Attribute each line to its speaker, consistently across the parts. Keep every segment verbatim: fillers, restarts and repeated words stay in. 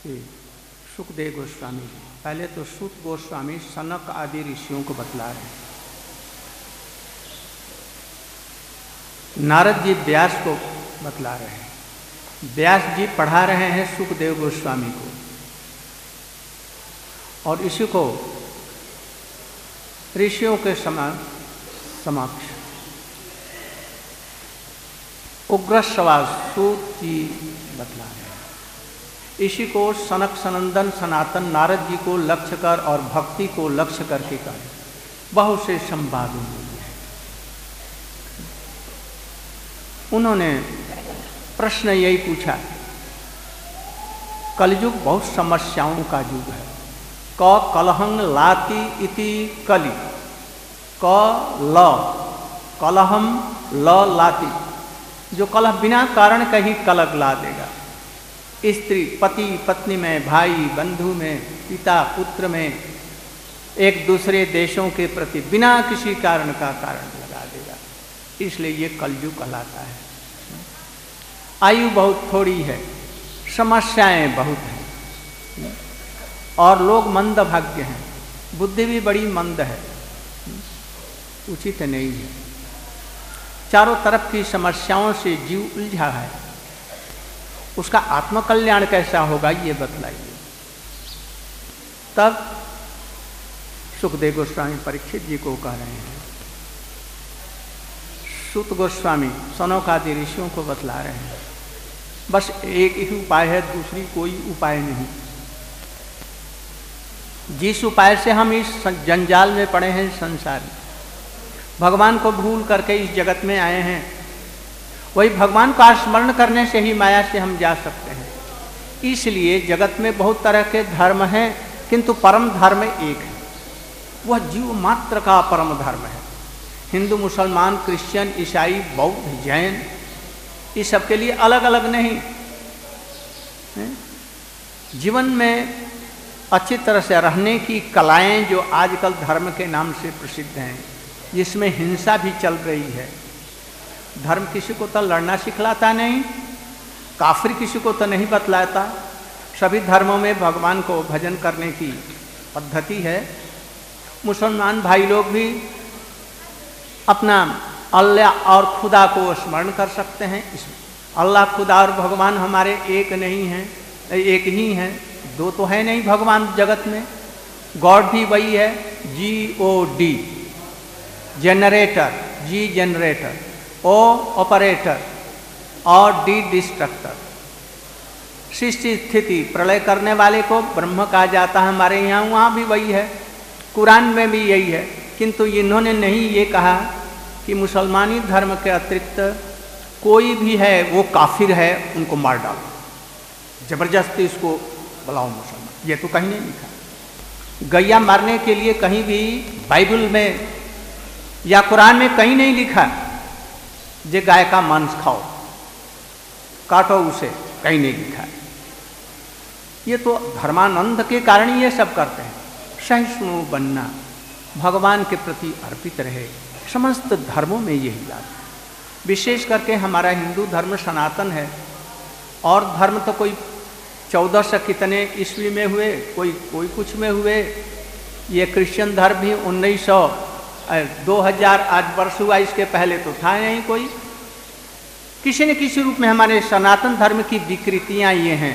Speaker 1: श्री सुखदेव गोस्वामी जी। पहले तो सूत गोस्वामी सनक आदि ऋषियों को बतला रहे हैं, नारद जी व्यास को बतला रहे हैं, व्यास जी पढ़ा रहे हैं सुखदेव गोस्वामी को, और इसी को ऋषियों के समक्ष उग्रश्रवा सूत जी बतला रहे हैं। इसी को सनक सनंदन सनातन नारद जी को लक्ष्य कर और भक्ति को लक्ष्य करके कहे। बहुत से संवाद हुए। उन्होंने प्रश्न यही पूछा, कलयुग बहुत समस्याओं का युग है। क कलहं लाति इति कलि, क ल कलहम ल लाति, जो कलह बिना कारण का ही कलह ला देगा। स्त्री पति पत्नी में, भाई बंधु में, पिता पुत्र में, एक दूसरे देशों के प्रति बिना किसी कारण का कारण लगा देगा। इसलिए ये कलयुग कहलाता है। आयु बहुत थोड़ी है, समस्याएं बहुत हैं, और लोग मंदभाग्य हैं, बुद्धि भी बड़ी मंद है, उचित नहीं है। चारों तरफ की समस्याओं से जीव उलझा है, उसका आत्मकल्याण कैसा होगा ये बतलाइए। तब सुखदेव गोस्वामी परीक्षित जी को कह रहे हैं, सूत गोस्वामी सनक आदि ऋषियों को बतला रहे हैं, बस एक ही उपाय है, दूसरी कोई उपाय नहीं। जिस उपाय से हम इस जंजाल में पड़े हैं संसार में, भगवान को भूल करके इस जगत में आए हैं, वही भगवान का स्मरण करने से ही माया से हम जा सकते हैं। इसलिए जगत में बहुत तरह के धर्म हैं, किंतु परम धर्म एक है, वह जीव मात्र का परम धर्म है। हिंदू मुसलमान क्रिश्चियन ईसाई बौद्ध जैन इस सब के लिए अलग अलग नहीं है? जीवन में अच्छी तरह से रहने की कलाएं जो आजकल धर्म के नाम से प्रसिद्ध हैं, जिसमें हिंसा भी चल रही है। धर्म किसी को तो लड़ना सिखलाता नहीं, काफिर किसी को तो नहीं बतलाता। सभी धर्मों में भगवान को भजन करने की पद्धति है। मुसलमान भाई लोग भी अपना अल्लाह और खुदा को स्मरण कर सकते हैं। अल्लाह खुदा और भगवान हमारे एक नहीं हैं, एक ही हैं, दो तो है नहीं भगवान जगत में। गॉड भी वही है, G O D generator, G generator, O operator और डी डिस्ट्रक्टर। सृष्टि स्थिति प्रलय करने वाले को ब्रह्म कहा जाता है हमारे यहाँ, वहाँ भी वही है, कुरान में भी यही है। किंतु इन्होंने नहीं ये कहा कि मुसलमानी धर्म के अतिरिक्त कोई भी है वो काफिर है, उनको मार डालो, जबरदस्ती इसको बुलाओ मुसलमान, ये तो कहीं नहीं लिखा। गैया मारने के लिए कहीं भी बाइबल में या कुरान में कहीं नहीं लिखा जे गाय का मांस खाओ, काटो उसे, कहीं नहीं लिखा। ये तो धर्मानंद के कारण ये सब करते हैं। सहिष्णु बनना, भगवान के प्रति अर्पित रहे, समस्त धर्मों में यही बात है। विशेष करके हमारा हिंदू धर्म सनातन है, और धर्म तो कोई चौदह सौ कितने ईस्वी में हुए, कोई कोई कुछ में हुए। ये क्रिश्चियन धर्म भी उन्नीस सौ दो हजार आज वर्ष हुआ, इसके पहले तो था नहीं कोई। किसी न किसी रूप में हमारे सनातन धर्म की विकृतियां ये हैं।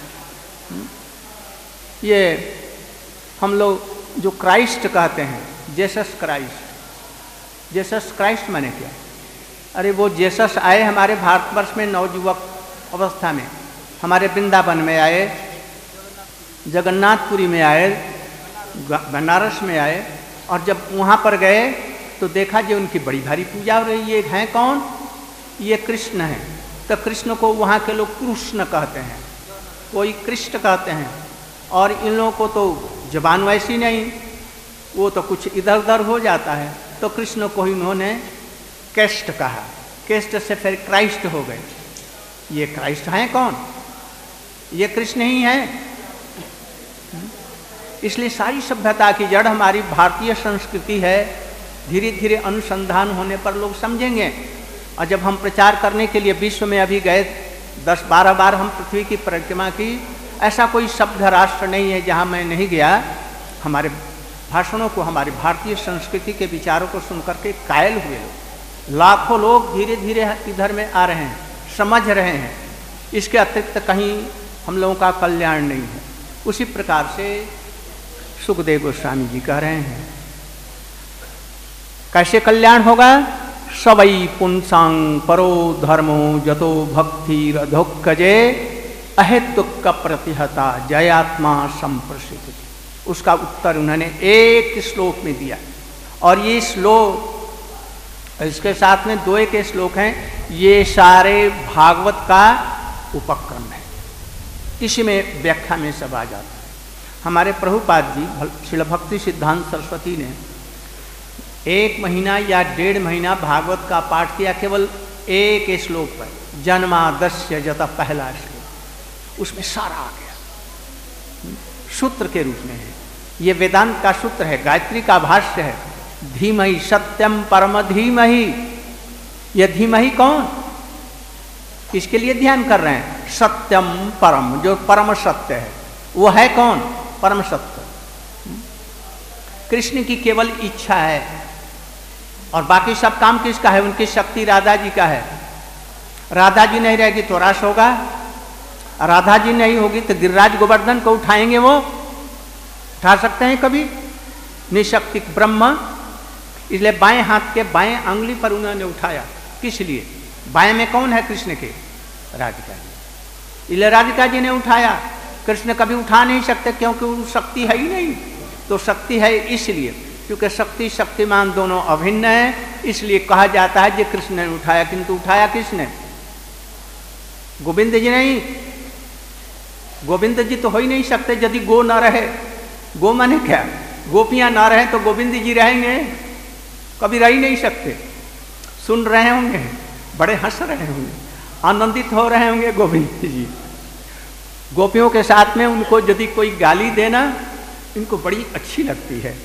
Speaker 1: ये हम लोग जो क्राइस्ट कहते हैं, जेसस क्राइस्ट, जेसस क्राइस्ट माने क्या? अरे वो जेसस आए हमारे भारतवर्ष में नवयुवक अवस्था में, हमारे वृंदावन में आए, जगन्नाथपुरी में आए, बनारस में आए, और जब वहाँ पर गए तो देखा जो उनकी बड़ी भारी पूजा हो रही है। हैं कौन? ये कृष्ण है। तो कृष्ण को वहाँ के लोग कृष्ण कहते हैं, कोई कृष्ण कहते हैं, और इन लोगों को तो जबान वैसी नहीं, वो तो कुछ इधर उधर हो जाता है। तो कृष्ण को इन्होंने केस्ट कहा, केस्ट से फिर क्राइस्ट हो गए। ये क्राइस्ट हैं कौन? ये कृष्ण ही हैं। इसलिए सारी सभ्यता की जड़ हमारी भारतीय संस्कृति है। धीरे धीरे अनुसंधान होने पर लोग समझेंगे। और जब हम प्रचार करने के लिए विश्व में अभी गए, दस बारह बार हम पृथ्वी की परिक्रमा की, ऐसा कोई शब्द राष्ट्र नहीं है जहाँ मैं नहीं गया। हमारे भाषणों को, हमारी भारतीय संस्कृति के विचारों को सुनकर के कायल हुए लोग, लाखों लोग धीरे धीरे इधर में आ रहे हैं, समझ रहे हैं। इसके अतिरिक्त कहीं हम लोगों का कल्याण नहीं है। उसी प्रकार से सुखदेव गोस्वामी जी कह रहे हैं, कैसे कल्याण होगा? सवई पुंसांग परो धर्मो जतो भक्तिरधोक्कजे अहेतुक प्रतिहता जयात्मा संप्रसिद्ध। उसका उत्तर उन्होंने एक श्लोक में दिया। और ये श्लोक, इसके साथ में दो एक श्लोक हैं, ये सारे भागवत का उपक्रम है। इसी में व्याख्या में सब आ जाता है। हमारे प्रभुपाद जी श्रील भक्ति सिद्धांत सरस्वती ने एक महीना या डेढ़ महीना भागवत का पाठ किया केवल एक श्लोक पर, जन्मादस्य जता पहला श्लोक, उसमें सारा आ गया, सूत्र के रूप में है। ये वेदांत का सूत्र है, गायत्री का भाष्य है। धीमहि सत्यम परम धीमहि। यह धीमहि कौन? इसके लिए ध्यान कर रहे हैं। सत्यम परम, जो परम सत्य है, वो है कौन? परम सत्य। कृष्ण की केवल इच्छा है और बाकी सब काम किसका है? उनकी शक्ति राधा जी का है। राधा जी नहीं रहेगी तो रास होगा, राधा जी नहीं होगी तो गिरिराज गोवर्धन को उठाएंगे, वो उठा सकते हैं कभी? निशक्ति ब्रह्म। इसलिए बाएं हाथ के बाएं अंगुली पर उन्होंने उठाया। किस लिए? बाएं में कौन है कृष्ण के? राधिका जी। इसलिए राधिका जी ने उठाया। कृष्ण कभी उठा नहीं सकते क्योंकि वो शक्ति है ही नहीं। तो शक्ति है इसलिए, क्योंकि शक्ति शक्तिमान दोनों अभिन्न है, इसलिए कहा जाता है कि कृष्ण ने उठाया। किंतु उठाया किसने? गोविंद जी नहीं। गोविंद जी तो हो ही नहीं सकते यदि गो न रहे। गो माने क्या? गोपियां ना रहे तो गोविंद जी रहेंगे? कभी रह ही नहीं सकते। सुन रहे होंगे, बड़े हंस रहे होंगे, आनंदित हो रहे होंगे गोविंद जी। गोपियों के साथ में उनको यदि कोई गाली देना इनको बड़ी अच्छी लगती है।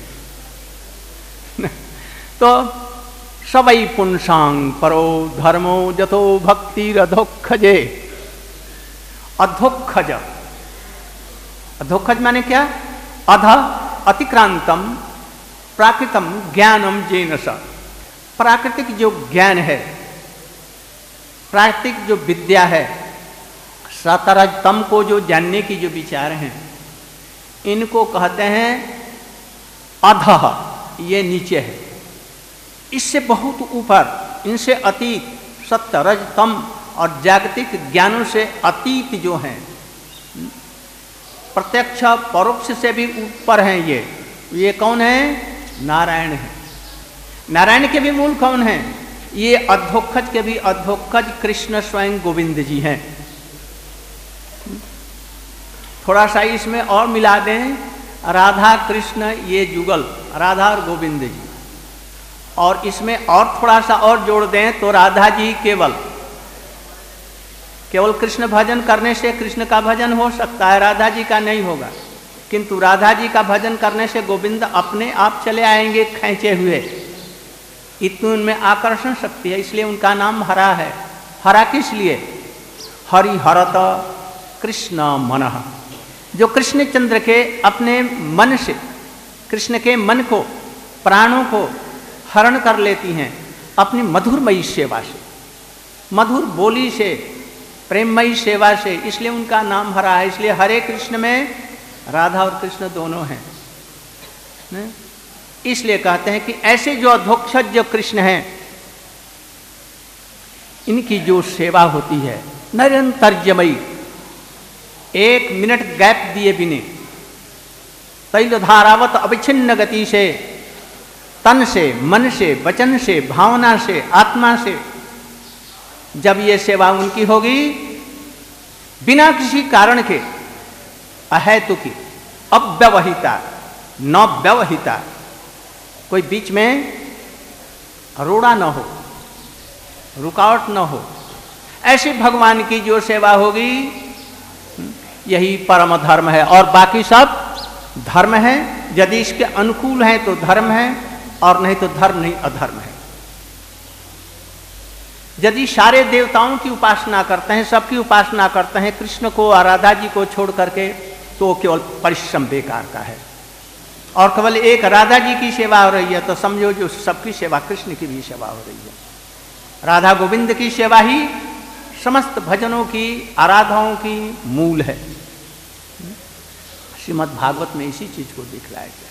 Speaker 1: तो सबई पुंसांग परो धर्मो जतो भक्तिरधोक्खजे। अधोक्खज, अधोक्खज माने क्या? अध अतिक्रांतम प्राकृतम ज्ञानम जेन स। प्राकृतिक जो ज्ञान है, प्राकृतिक जो विद्या है, सतरजतम को जो जानने की जो विचार हैं, इनको कहते हैं अधः, ये नीचे है। इससे बहुत ऊपर, इनसे अतीत, सत्य रजतम और जागतिक ज्ञानों से अतीत जो हैं, प्रत्यक्ष परोक्ष से भी ऊपर हैं ये। ये कौन है? नारायण है। नारायण के भी मूल कौन है? ये अधोक्खज के भी अधोक्खज कृष्ण स्वयं गोविंद जी हैं। थोड़ा सा इसमें और मिला दें, राधा कृष्ण ये जुगल, राधा और गोविंद जी, और इसमें और थोड़ा सा और जोड़ दें तो राधा जी केवल। केवल कृष्ण भजन करने से कृष्ण का भजन हो सकता है, राधा जी का नहीं होगा। किंतु राधा जी का भजन करने से गोविंद अपने आप चले आएंगे खींचे हुए। इतनी उनमें आकर्षण शक्ति है, इसलिए उनका नाम हरा है। हरा किस लिए? हरि हरत कृष्ण मनः। जो कृष्ण चंद्र के अपने मन से, कृष्ण के मन को, प्राणों को हरण कर लेती हैं अपनी मधुरमयी सेवा से, मधुर बोली से, प्रेममयी सेवा से, इसलिए उनका नाम हरा है। इसलिए हरे कृष्ण में राधा और कृष्ण दोनों हैं। इसलिए कहते हैं कि ऐसे जो अधोक्षज जो कृष्ण हैं, इनकी जो सेवा होती है निरंतरजमयी, एक मिनट गैप दिए बिने, तैल धारावत अविच्छिन्न गति से, तन से, मन से, वचन से, भावना से, आत्मा से, जब ये सेवा उनकी होगी बिना किसी कारण के, अहेतु की, अव्यवहिता, न व्यवहिता, कोई बीच में रोड़ा न हो, रुकावट न हो, ऐसे भगवान की जो सेवा होगी यही परम धर्म है। और बाकी सब धर्म है, यदि इसके अनुकूल है तो धर्म है, और नहीं तो धर्म नहीं, अधर्म है। यदि सारे देवताओं की उपासना करते हैं, सबकी उपासना करते हैं, कृष्ण को और राधा जी को छोड़ करके, तो केवल परिश्रम बेकार का है। और केवल एक राधा जी की सेवा हो रही है तो समझो जो सबकी सेवा कृष्ण की भी सेवा हो रही है। राधा गोविंद की सेवा ही समस्त भजनों की, आराधनाओं की मूल है। श्रीमद् भागवत में इसी चीज को दिखलाया गया।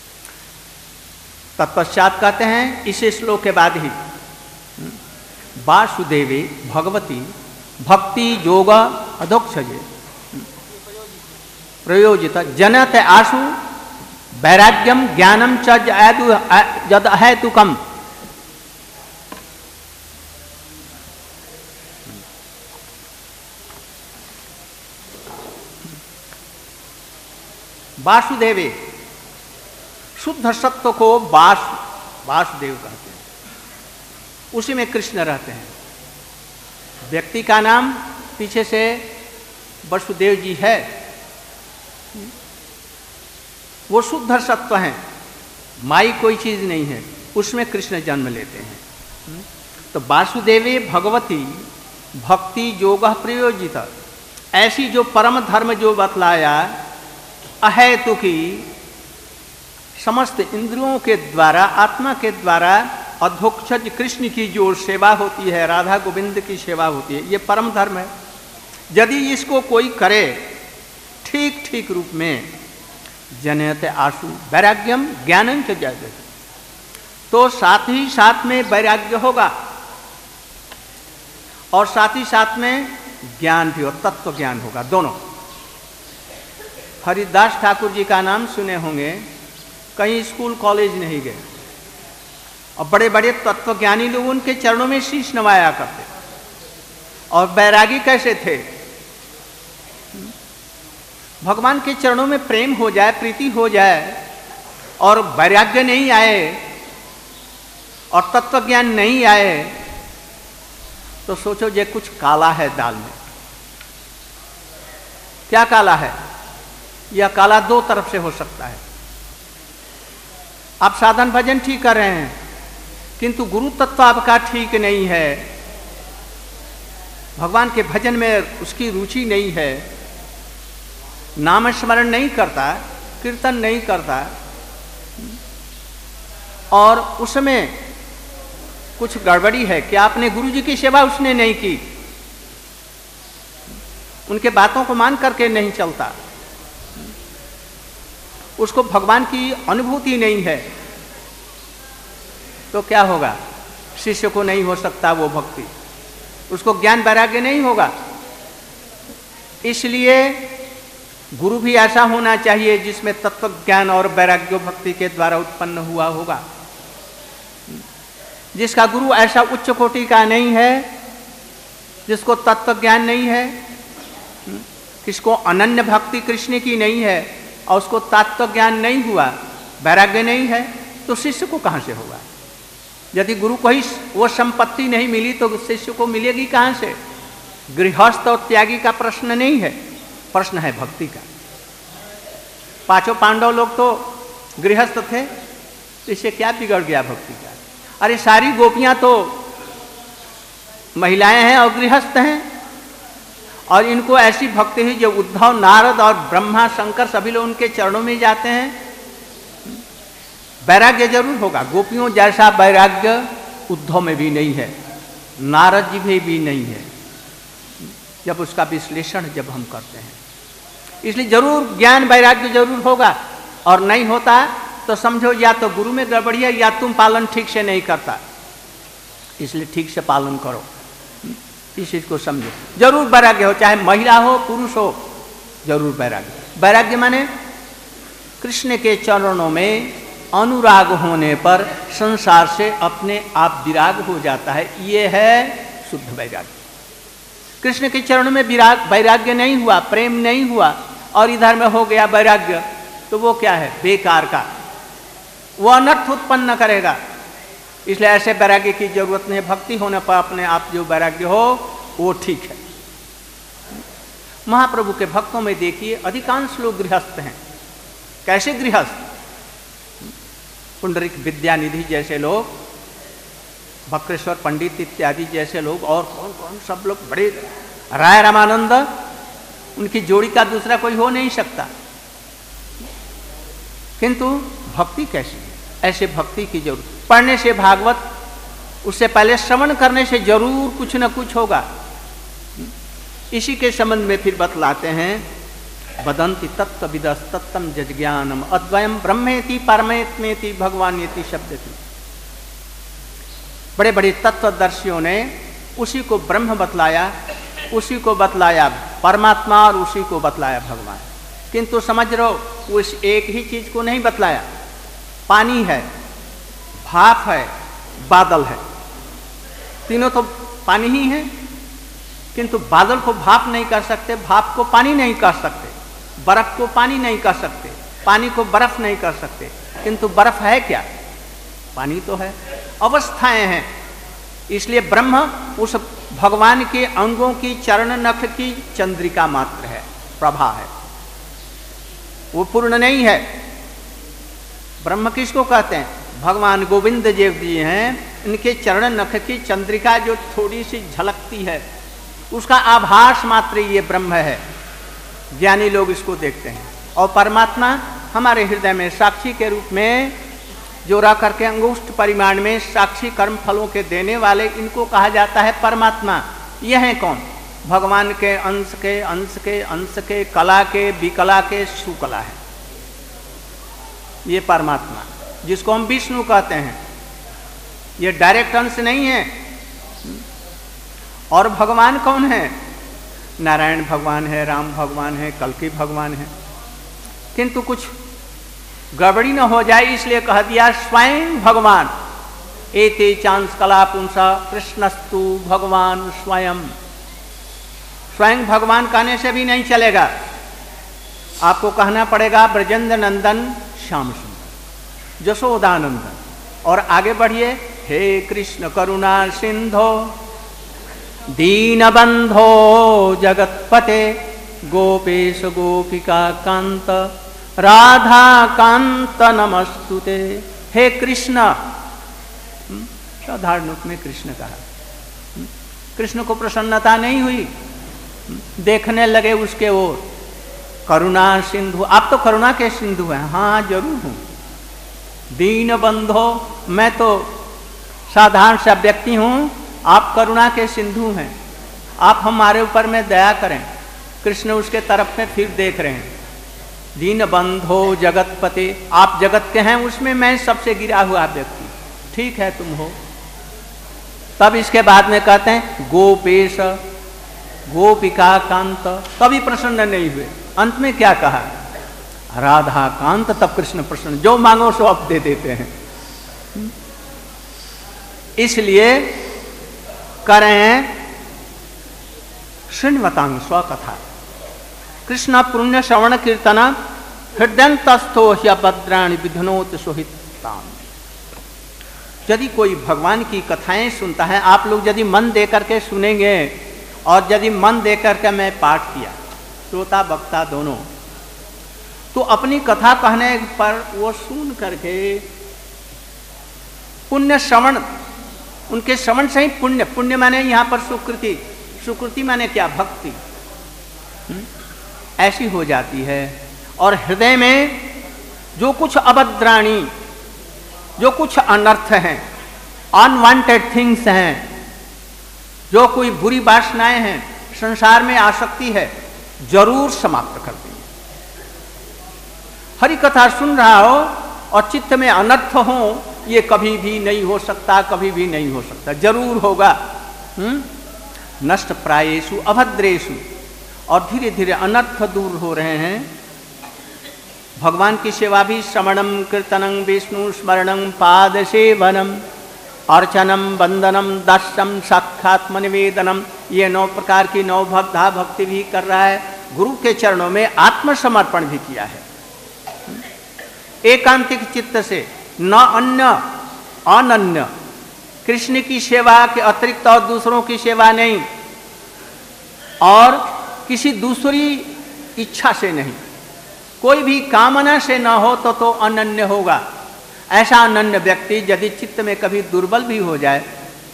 Speaker 1: तत्पश्चात कहते हैं इस श्लोक के बाद ही, वासुदेवे भगवती भक्ति योग अधोक्षजे प्रयोजित जनत आशु वैराग्यम ज्ञानम च जद हेतुकम। वासुदेवे, शुद्ध सत्व को वास वासुदेव कहते हैं, उसी में कृष्ण रहते हैं। व्यक्ति का नाम पीछे से वसुदेव जी है, वो शुद्ध सत्व हैं, माई कोई चीज नहीं है, उसमें कृष्ण जन्म लेते हैं। तो वासुदेवे भगवती भक्ति योग प्रयोजित, ऐसी जो परम धर्म जो बतलाया, अहेतु की समस्त इंद्रियों के द्वारा, आत्मा के द्वारा अधोक्षज कृष्ण की जो सेवा होती है, राधा गोविंद की सेवा होती है, ये परम धर्म है। यदि इसको कोई करे ठीक ठीक रूप में, जनयत आशु वैराग्यम ज्ञानम च जायते, तो साथ ही साथ में वैराग्य होगा और साथ ही साथ में ज्ञान भी और तत्व ज्ञान होगा, दोनों। हरिदास ठाकुर जी का नाम सुने होंगे, कहीं स्कूल कॉलेज नहीं गए और बड़े बड़े तत्वज्ञानी लोग उनके चरणों में शीश नवाया करते। और बैरागी कैसे थे? भगवान के चरणों में प्रेम हो जाए, प्रीति हो जाए और वैराग्य नहीं आए और तत्वज्ञान नहीं आए, तो सोचो ये कुछ काला है दाल में। क्या काला है? यह काला दो तरफ से हो सकता है। आप साधन भजन ठीक कर रहे हैं, किंतु गुरु तत्व आपका ठीक नहीं है, भगवान के भजन में उसकी रुचि नहीं है, नाम स्मरण नहीं करता, कीर्तन नहीं करता, और उसमें कुछ गड़बड़ी है कि आपने गुरु जी की सेवा उसने नहीं की, उनके बातों को मान करके नहीं चलता, उसको भगवान की अनुभूति नहीं है, तो क्या होगा? शिष्य को नहीं हो सकता वो भक्ति, उसको ज्ञान वैराग्य नहीं होगा। इसलिए गुरु भी ऐसा होना चाहिए जिसमें तत्व ज्ञान और वैराग्य भक्ति के द्वारा उत्पन्न हुआ होगा। जिसका गुरु ऐसा उच्च कोटि का नहीं है, जिसको तत्व ज्ञान नहीं है, किसको अनन्य भक्ति कृष्ण की नहीं है और उसको तत्व ज्ञान नहीं हुआ, वैराग्य नहीं है, तो शिष्य को कहाँ से होगा? यदि गुरु को ही वो संपत्ति नहीं मिली तो शिष्य को मिलेगी कहाँ से? गृहस्थ और त्यागी का प्रश्न नहीं है, प्रश्न है भक्ति का। पांचों पांडव लोग तो गृहस्थ थे, तो इससे क्या बिगड़ गया भक्ति का? अरे सारी गोपियां तो महिलाएं हैं और गृहस्थ हैं, और इनको ऐसी भक्ति हुई जो उद्धव, नारद और ब्रह्मा, शंकर सभी लोग उनके चरणों में जाते हैं। वैराग्य जरूर होगा, गोपियों जैसा वैराग्य उद्धव में भी नहीं है, नारद जी में भी नहीं है, जब उसका विश्लेषण जब हम करते हैं। इसलिए जरूर ज्ञान वैराग्य जरूर होगा, और नहीं होता तो समझो या तो गुरु में गड़बड़ी है या तुम पालन ठीक से नहीं करता। इसलिए ठीक से पालन करो, इस चीज को समझो। जरूर वैराग्य हो, चाहे महिला हो पुरुष हो, जरूर वैराग्य। वैराग्य माने कृष्ण के चरणों में अनुराग होने पर संसार से अपने आप विराग हो जाता है, ये है शुद्ध वैराग्य। कृष्ण के चरणों में विराग वैराग्य नहीं हुआ, प्रेम नहीं हुआ, और इधर में हो गया वैराग्य, तो वो क्या है? बेकार का, वो अनर्थ उत्पन्न करेगा। इसलिए ऐसे वैराग्य की जरूरत नहीं। भक्ति होने पर अपने आप जो वैराग्य हो वो ठीक है। महाप्रभु के भक्तों में देखिए अधिकांश लोग गृहस्थ हैं। कैसे गृहस्थ? पुंडरीक विद्यानिधि जैसे लोग बक्रेश्वर पंडित इत्यादि जैसे लोग और कौन कौन सब लोग बड़े, राय रामानंद, उनकी जोड़ी का दूसरा कोई हो नहीं सकता। किंतु भक्ति कैसी है? ऐसे भक्ति की जरूर पढ़ने से भागवत, उससे पहले श्रवण करने से जरूर कुछ न कुछ होगा। इसी के संबंध में फिर बतलाते हैं, वदंति तत्त्वविदस् तत्तम जज्ञानम अद्वयम ब्रह्मेति परमेत्मेति भगवानेति शब्दति। बड़े बड़े तत्वदर्शियों ने उसी को ब्रह्म बतलाया, उसी को बतलाया परमात्मा और उसी को बतलाया भगवान। किंतु समझ रहो उस एक ही चीज को नहीं बतलाया। पानी है, भाप है, बादल है, तीनों तो पानी ही है, किंतु बादल को भाप नहीं कर सकते, भाप को पानी नहीं कर सकते, बर्फ को पानी नहीं कर सकते, पानी को बर्फ नहीं कर सकते। किंतु बर्फ है क्या? पानी तो है, अवस्थाएं हैं। इसलिए ब्रह्म उस भगवान के अंगों की चरण नख की चंद्रिका मात्र है, प्रभा है, वो पूर्ण नहीं है। ब्रह्म किसको कहते हैं? भगवान गोविंद देव जी हैं, इनके चरण नख की चंद्रिका जो थोड़ी सी झलकती है, उसका आभास मात्र ये ब्रह्म है। ज्ञानी लोग इसको देखते हैं। और परमात्मा हमारे हृदय में साक्षी के रूप में जो रह करके अंगुष्ठ परिमाण में साक्षी कर्म फलों के देने वाले, इनको कहा जाता है परमात्मा। यह है कौन? भगवान के अंश के अंश के अंश के कला के विकला के सुकला है ये परमात्मा, जिसको हम विष्णु कहते हैं। ये डायरेक्ट अंश नहीं है। और भगवान कौन है? नारायण भगवान है, राम भगवान है, कल्कि भगवान है। किंतु कुछ गड़बड़ी न हो जाए इसलिए कह दिया स्वयं भगवान। एते चांस कला पुंसा कृष्णस्तु भगवान स्वयं। स्वयं भगवान कहने से भी नहीं चलेगा, आपको कहना पड़ेगा ब्रजेंद्र नंदन श्याम सुंदर जशोदानंदन। और आगे बढ़िए, हे कृष्ण करुणा सिंधो दीनबंधो जगतपते गोपेश गोपिका कांत राधा कांत नमस्तुते। हे कृष्ण, साधारण रूप में कृष्ण कहा। कृष्ण को प्रसन्नता नहीं हुई, देखने लगे उसके ओर। करुणा सिंधु, आप तो करुणा के सिंधु हैं। हाँ जरूर हूँ। दीन बंधो, मैं तो साधारण सा व्यक्ति हूँ, आप करुणा के सिंधु हैं, आप हमारे ऊपर में दया करें। कृष्ण उसके तरफ में फिर देख रहे हैं। दीन बंधो जगतपते, आप जगत के हैं, उसमें मैं सबसे गिरा हुआ व्यक्ति। ठीक है तुम हो। तब इसके बाद में कहते हैं गोपेश गोपिका कांत, कभी प्रसन्न नहीं हुए। अंत में क्या कहा? राधा कांत। तब कृष्ण प्रसन्न, जो मांगो सो अब दे देते हैं। इसलिए करें श्रृण्वतां स्वकथा कृष्ण पुण्य श्रवण कीर्तन हृदयंतस्थो ह्यभद्राणि विधुनोत सोहिताम। यदि कोई भगवान की कथाएं सुनता है, आप लोग यदि मन दे करके सुनेंगे और यदि मन दे करके मैं पाठ किया, श्रोता वक्ता दोनों, तो अपनी कथा कहने पर वो सुन करके पुण्य श्रवण, उनके श्रवण से ही पुण्य, पुण्य माने यहाँ पर सुकृति, सुकृति माने क्या? भक्ति हुँ? ऐसी हो जाती है। और हृदय में जो कुछ अभद्राणी, जो कुछ अनर्थ हैं, अनवांटेड थिंग्स हैं, जो कोई बुरी वासनाएं हैं, संसार में आसक्ति है, जरूर समाप्त कर देंगे। हरि कथा सुन रहा हो और चित्त में अनर्थ हो, ये कभी भी नहीं हो सकता, कभी भी नहीं हो सकता, जरूर होगा। हुँ? नष्ट प्रायेषु अभद्रेषु, और धीरे धीरे अनर्थ दूर हो रहे हैं। भगवान की सेवा भी श्रवणम कीर्तनम विष्णु स्मरणम पाद सेवनम अर्चनम वंदनम दर्शनम साक्षात्म निवेदनम, ये नौ प्रकार की नौ भक्ता भक्ति भी कर रहा है। गुरु के चरणों में आत्मसमर्पण भी किया है एकांतिक चित्त से, न अन्य अनन्य। कृष्ण की सेवा के अतिरिक्त और दूसरों की सेवा नहीं, और किसी दूसरी इच्छा से नहीं, कोई भी कामना से न हो तो तो अनन्य होगा। ऐसा अनन्य व्यक्ति यदि चित्त में कभी दुर्बल भी हो जाए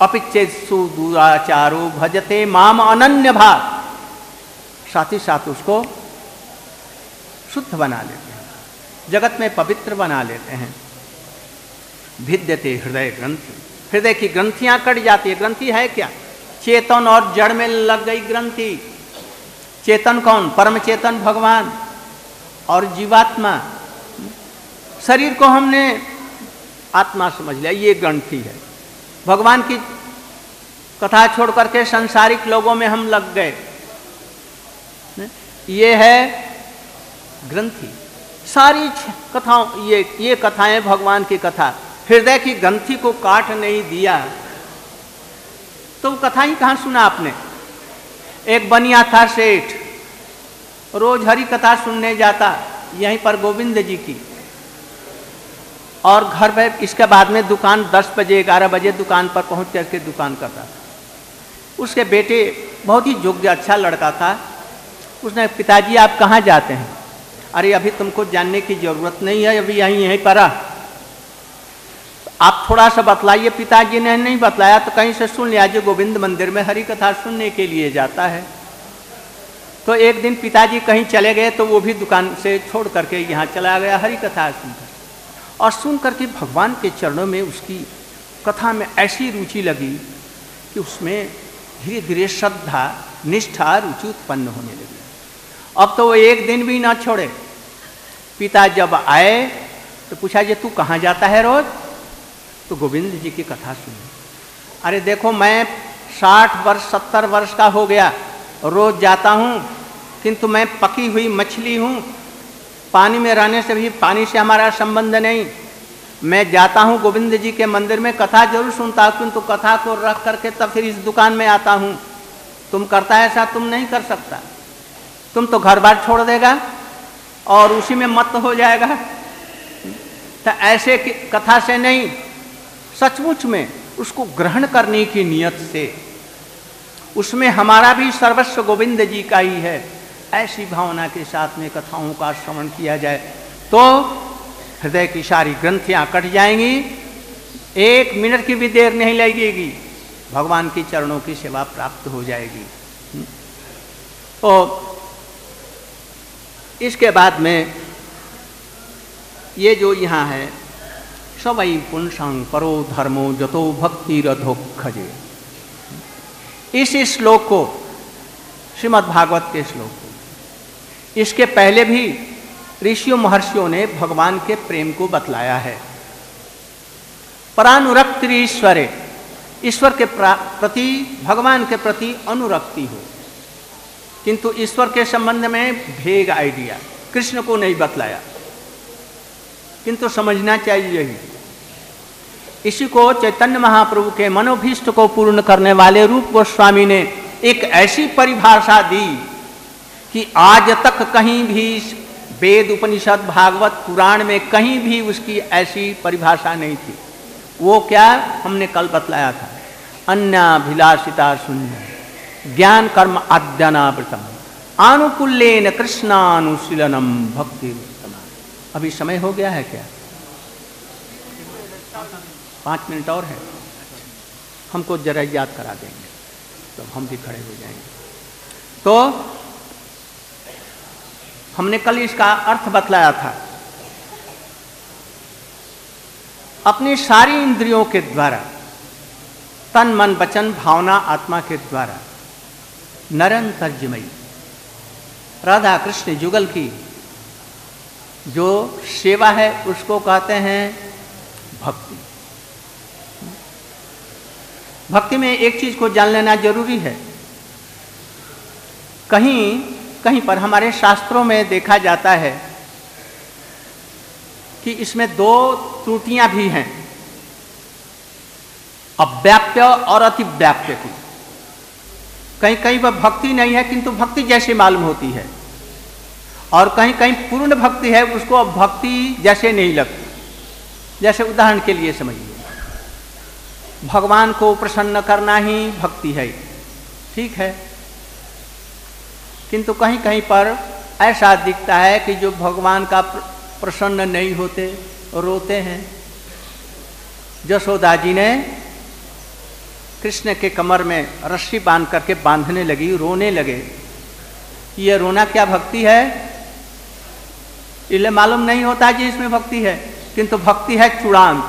Speaker 1: अपिच्छेद सुदुराचारो भजते माम अनन्य भाव, साथ ही साथ उसको शुद्ध बना लेते हैं, जगत में पवित्र बना लेते हैं। भिद्यते हृदय ग्रंथि, हृदय की ग्रंथियां कट जाती है। ग्रंथि है क्या? चेतन और जड़ में लग गई ग्रंथि। चेतन कौन? परम चेतन भगवान, और जीवात्मा, शरीर को हमने आत्मा समझ लिया, ये ग्रंथि है। भगवान की कथा छोड़ करके संसारिक लोगों में हम लग गए, ये है ग्रंथि। सारी कथाओं, ये ये कथाएं भगवान की कथा, हृदय की ग्रंथि को काट नहीं दिया तो कथा ही कहाँ सुना आपने? एक बनिया था सेठ, रोज हरि कथा सुनने जाता यहीं पर गोविंद जी की, और घर पे इसके बाद में दुकान दस बजे ग्यारह बजे दुकान पर पहुंच करके दुकान करता था। उसके बेटे बहुत ही योग्य अच्छा लड़का था। उसने, पिताजी आप कहाँ जाते हैं? अरे अभी तुमको जानने की जरूरत नहीं है, अभी यहीं यहीं पर आप थोड़ा सा बतलाइए। पिताजी ने नहीं बतलाया तो कहीं से सुन लिया, जो गोविंद मंदिर में हरि कथा सुनने के लिए जाता है। तो एक दिन पिताजी कहीं चले गए तो वो भी दुकान से छोड़ करके यहाँ चला गया हरि कथा सुनकर, और सुन करके भगवान के चरणों में उसकी कथा में ऐसी रुचि लगी कि उसमें धीरे धीरे श्रद्धा, निष्ठा, रुचि उत्पन्न होने लगी। अब तो वो एक दिन भी ना छोड़े। पिता जब आए तो पूछा, जे तू कहाँ जाता है रोज? तो गोविंद जी की कथा सुनी। अरे देखो, मैं साठ वर्ष सत्तर वर्ष का हो गया, रोज जाता हूँ, किंतु मैं पकी हुई मछली हूँ, पानी में रहने से भी पानी से हमारा संबंध नहीं। मैं जाता हूँ गोविंद जी के मंदिर में, कथा जरूर सुनता हूँ, किंतु कथा को रख करके तब फिर इस दुकान में आता हूँ। तुम करता है ऐसा? तुम नहीं कर सकता, तुम तो घर बार छोड़ देगा और उसी में मत हो जाएगा। तो ऐसे कथा से नहीं, सचमुच में उसको ग्रहण करने की नियत से, उसमें हमारा भी सर्वस्व गोविंद जी का ही है, ऐसी भावना के साथ में कथाओं का श्रवण किया जाए तो हृदय की सारी ग्रंथियां कट जाएंगी, एक मिनट की भी देर नहीं लगेगी, भगवान की चरणों की सेवा प्राप्त हो जाएगी। तो इसके बाद में ये जो यहाँ है, सवै पुंसं परो धर्मो जतो भक्ति रधोखजे, इस श्लोक को, श्रीमद् भागवत के श्लोक को, इसके पहले भी ऋषियों महर्षियों ने भगवान के प्रेम को बतलाया है। परानुरक्त ईश्वरे, ईश्वर के प्रति, भगवान के प्रति अनुरक्ति हो, किंतु ईश्वर के संबंध में भेग आइडिया कृष्ण को नहीं बतलाया, किंतु समझना चाहिए यही। इसी को चैतन्य महाप्रभु के मनोभीष्ट को पूर्ण करने वाले रूप गोस्वामी ने एक ऐसी परिभाषा दी कि आज तक कहीं भी वेद, उपनिषद, भागवत, पुराण में कहीं भी उसकी ऐसी परिभाषा नहीं थी। वो क्या हमने कल बतलाया था, अन्याभिलाषिता शून्य ज्ञान कर्म अद्यनावृतम आनुकूल्येन कृष्णानुशीलनम भक्ति। अभी समय हो गया है क्या? पाँच मिनट और है, हमको जरा याद करा देंगे तो हम भी खड़े हो जाएंगे। तो हमने कल इसका अर्थ बतलाया था, अपनी सारी इंद्रियों के द्वारा, तन मन वचन भावना आत्मा के द्वारा निरंतर जिमयी राधा कृष्ण जुगल की जो सेवा है उसको कहते हैं भक्ति। भक्ति में एक चीज को जान लेना जरूरी है, कहीं कहीं पर हमारे शास्त्रों में देखा जाता है कि इसमें दो त्रुटियां भी हैं, अव्याप्य और अतिव्याप्य की। कहीं कहीं वह भक्ति नहीं है किंतु भक्ति जैसी मालूम होती है, और कहीं कहीं पूर्ण भक्ति है, उसको अब भक्ति जैसे नहीं लगती। जैसे उदाहरण के लिए समझिए, भगवान को प्रसन्न करना ही भक्ति है, ठीक है, किंतु कहीं कहीं पर ऐसा दिखता है कि जो भगवान का प्रसन्न नहीं होते, रोते हैं। यशोदा जी ने कृष्ण के कमर में रस्सी बांध करके बांधने लगी, रोने लगे। ये रोना क्या भक्ति है? इसलिए मालूम नहीं होता जी इसमें भक्ति है, किंतु भक्ति है चूड़ांत।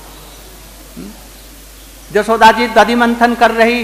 Speaker 1: यशोदा जी दधि मंथन कर रही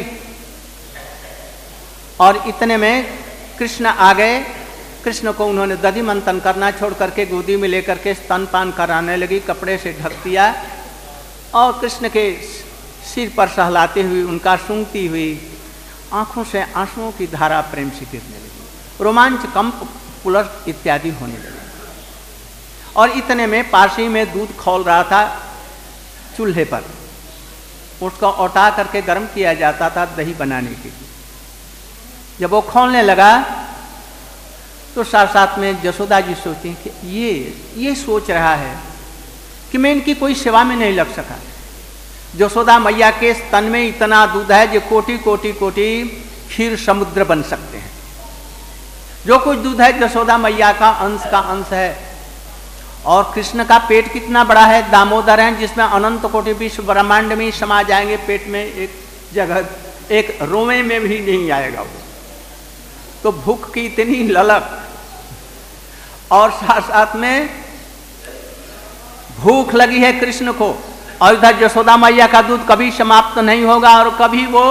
Speaker 1: और इतने में कृष्ण आ गए। कृष्ण को उन्होंने दधि मंथन करना छोड़ करके गोदी में लेकर के स्तनपान कराने लगी, कपड़े से ढक दिया और कृष्ण के सिर पर सहलाते हुए उनका सूंघती हुई आंखों से आंसुओं की धारा प्रेम से गिरने लगी, रोमांच कंप पुलस इत्यादि होने लगे। और इतने में पासी में दूध खौल रहा था चूल्हे पर, उसको औटा करके गर्म किया जाता था दही बनाने के लिए। जब वो खौलने लगा तो साथ साथ में यशोदा जी सोचती हैं कि ये ये सोच रहा है कि मैं इनकी कोई सेवा में नहीं लग सका। यशोदा मैया के स्तन में इतना दूध है जो कोटि कोटि कोटि क्षीर समुद्र बन सकते हैं। जो कुछ दूध है यशोदा मैया का अंश का अंश है। और कृष्ण का पेट कितना बड़ा है, दामोदर है, जिसमें अनंत कोटि विश्व ब्रह्मांड में समा जाएंगे। पेट में एक जगह एक रोवे में भी नहीं आएगा वो। तो भूख की इतनी ललक और साथ साथ में भूख लगी है कृष्ण को, और इधर यशोदा मैया का दूध कभी समाप्त नहीं होगा और कभी वो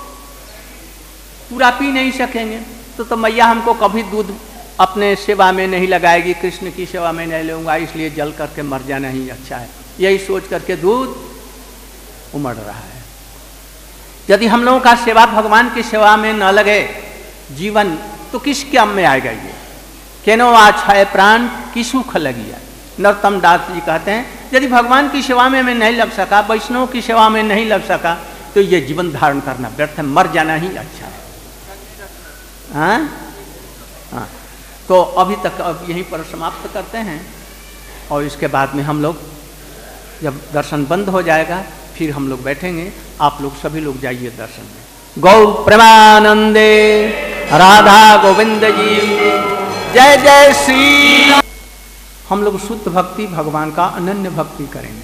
Speaker 1: पूरा पी नहीं सकेंगे। तो, तो मैया हमको कभी दूध अपने सेवा में नहीं लगाएगी, कृष्ण की सेवा में नहीं लूंगा, इसलिए जल करके मर जाना ही अच्छा है। यही सोच करके दूध उमड़ रहा है। यदि हम लोगों का सेवा भगवान की सेवा में न लगे जीवन, तो किस काम में आएगा ये? केनो आछाए प्राण की सुख लगिया। नरोत्तम दास जी कहते हैं यदि भगवान की सेवा में मैं नहीं लग सका, वैष्णव की सेवा में नहीं लग सका, तो ये जीवन धारण करना व्यर्थ है, मर जाना ही अच्छा है। हाँ हाँ, तो अभी तक अब यहीं पर समाप्त करते हैं और इसके बाद में हम लोग जब दर्शन बंद हो जाएगा फिर हम लोग बैठेंगे। आप लोग सभी लोग जाइए दर्शन में। गौ प्रेमानंदे राधा गोविंद जी जय जय श्री। हम लोग शुद्ध भक्ति भगवान का अनन्य भक्ति करेंगे।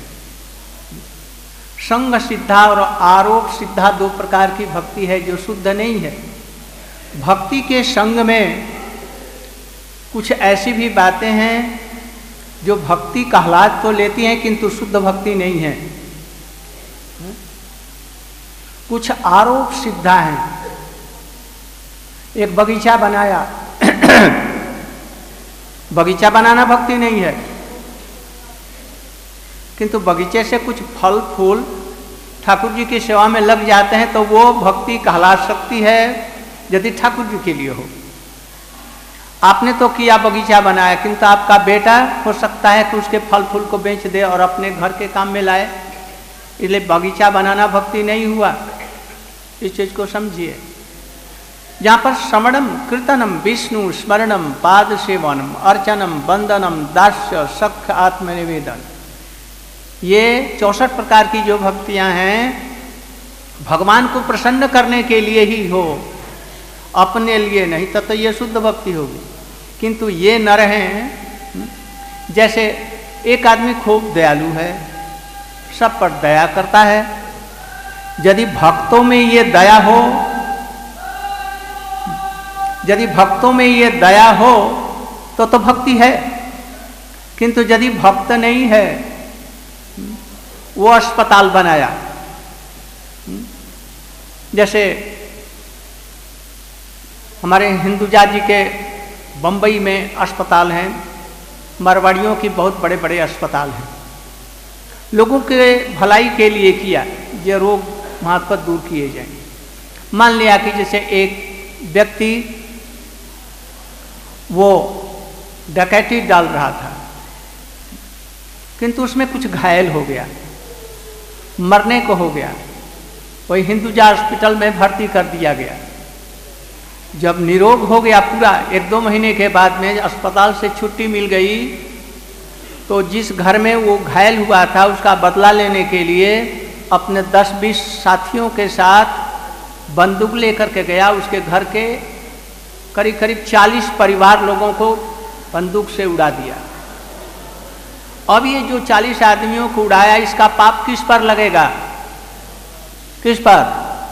Speaker 1: संग सिद्धा और आरोप सिद्धा दो प्रकार की भक्ति है जो शुद्ध नहीं है। भक्ति के संग में कुछ ऐसी भी बातें हैं जो भक्ति कहला तो लेती हैं किंतु शुद्ध भक्ति नहीं है। कुछ आरोप सिद्धा हैं। एक बगीचा बनाया बगीचा बनाना भक्ति नहीं है, किंतु बगीचे से कुछ फल फूल ठाकुर जी की सेवा में लग जाते हैं तो वो भक्ति कहला सकती है यदि ठाकुर जी के लिए हो। आपने तो किया बगीचा बनाया, किंतु आपका बेटा हो सकता है कि उसके फल फूल को बेच दे और अपने घर के काम में लाए, इसलिए बगीचा बनाना भक्ति नहीं हुआ। इस चीज को समझिए। जहाँ पर श्रवणम कीर्तनम विष्णु स्मरणम पाद सेवनम अर्चनम वंदनम दास्य सख्य आत्मनिवेदन, ये चौसठ प्रकार की जो भक्तियां हैं भगवान को प्रसन्न करने के लिए ही हो, अपने लिए नहीं, तब तो ये शुद्ध भक्ति होगी। किंतु ये न रहे जैसे एक आदमी खूब दयालु है, सब पर दया करता है। यदि भक्तों में ये दया हो यदि भक्तों में ये दया हो तो तो भक्ति है, किंतु यदि भक्त नहीं है, वो अस्पताल बनाया, जैसे हमारे हिंदुजा जी के बम्बई में अस्पताल हैं, मारवाड़ियों की बहुत बड़े बड़े अस्पताल हैं, लोगों के भलाई के लिए किया, ये रोग वहाँ पर दूर किए जाएंगे। मान लिया कि जैसे एक व्यक्ति वो डकैती डाल रहा था, किंतु उसमें कुछ घायल हो गया, मरने को हो गया, वही हिंदुजा हॉस्पिटल में भर्ती कर दिया गया। जब निरोग हो गया पूरा, एक दो महीने के बाद में अस्पताल से छुट्टी मिल गई, तो जिस घर में वो घायल हुआ था उसका बदला लेने के लिए अपने दस बीस साथियों के साथ बंदूक लेकर के गया। उसके घर के करीब करीब चालीस परिवार लोगों को बंदूक से उड़ा दिया। अब ये जो चालीस आदमियों को उड़ाया, इसका पाप किस पर लगेगा? किस पर?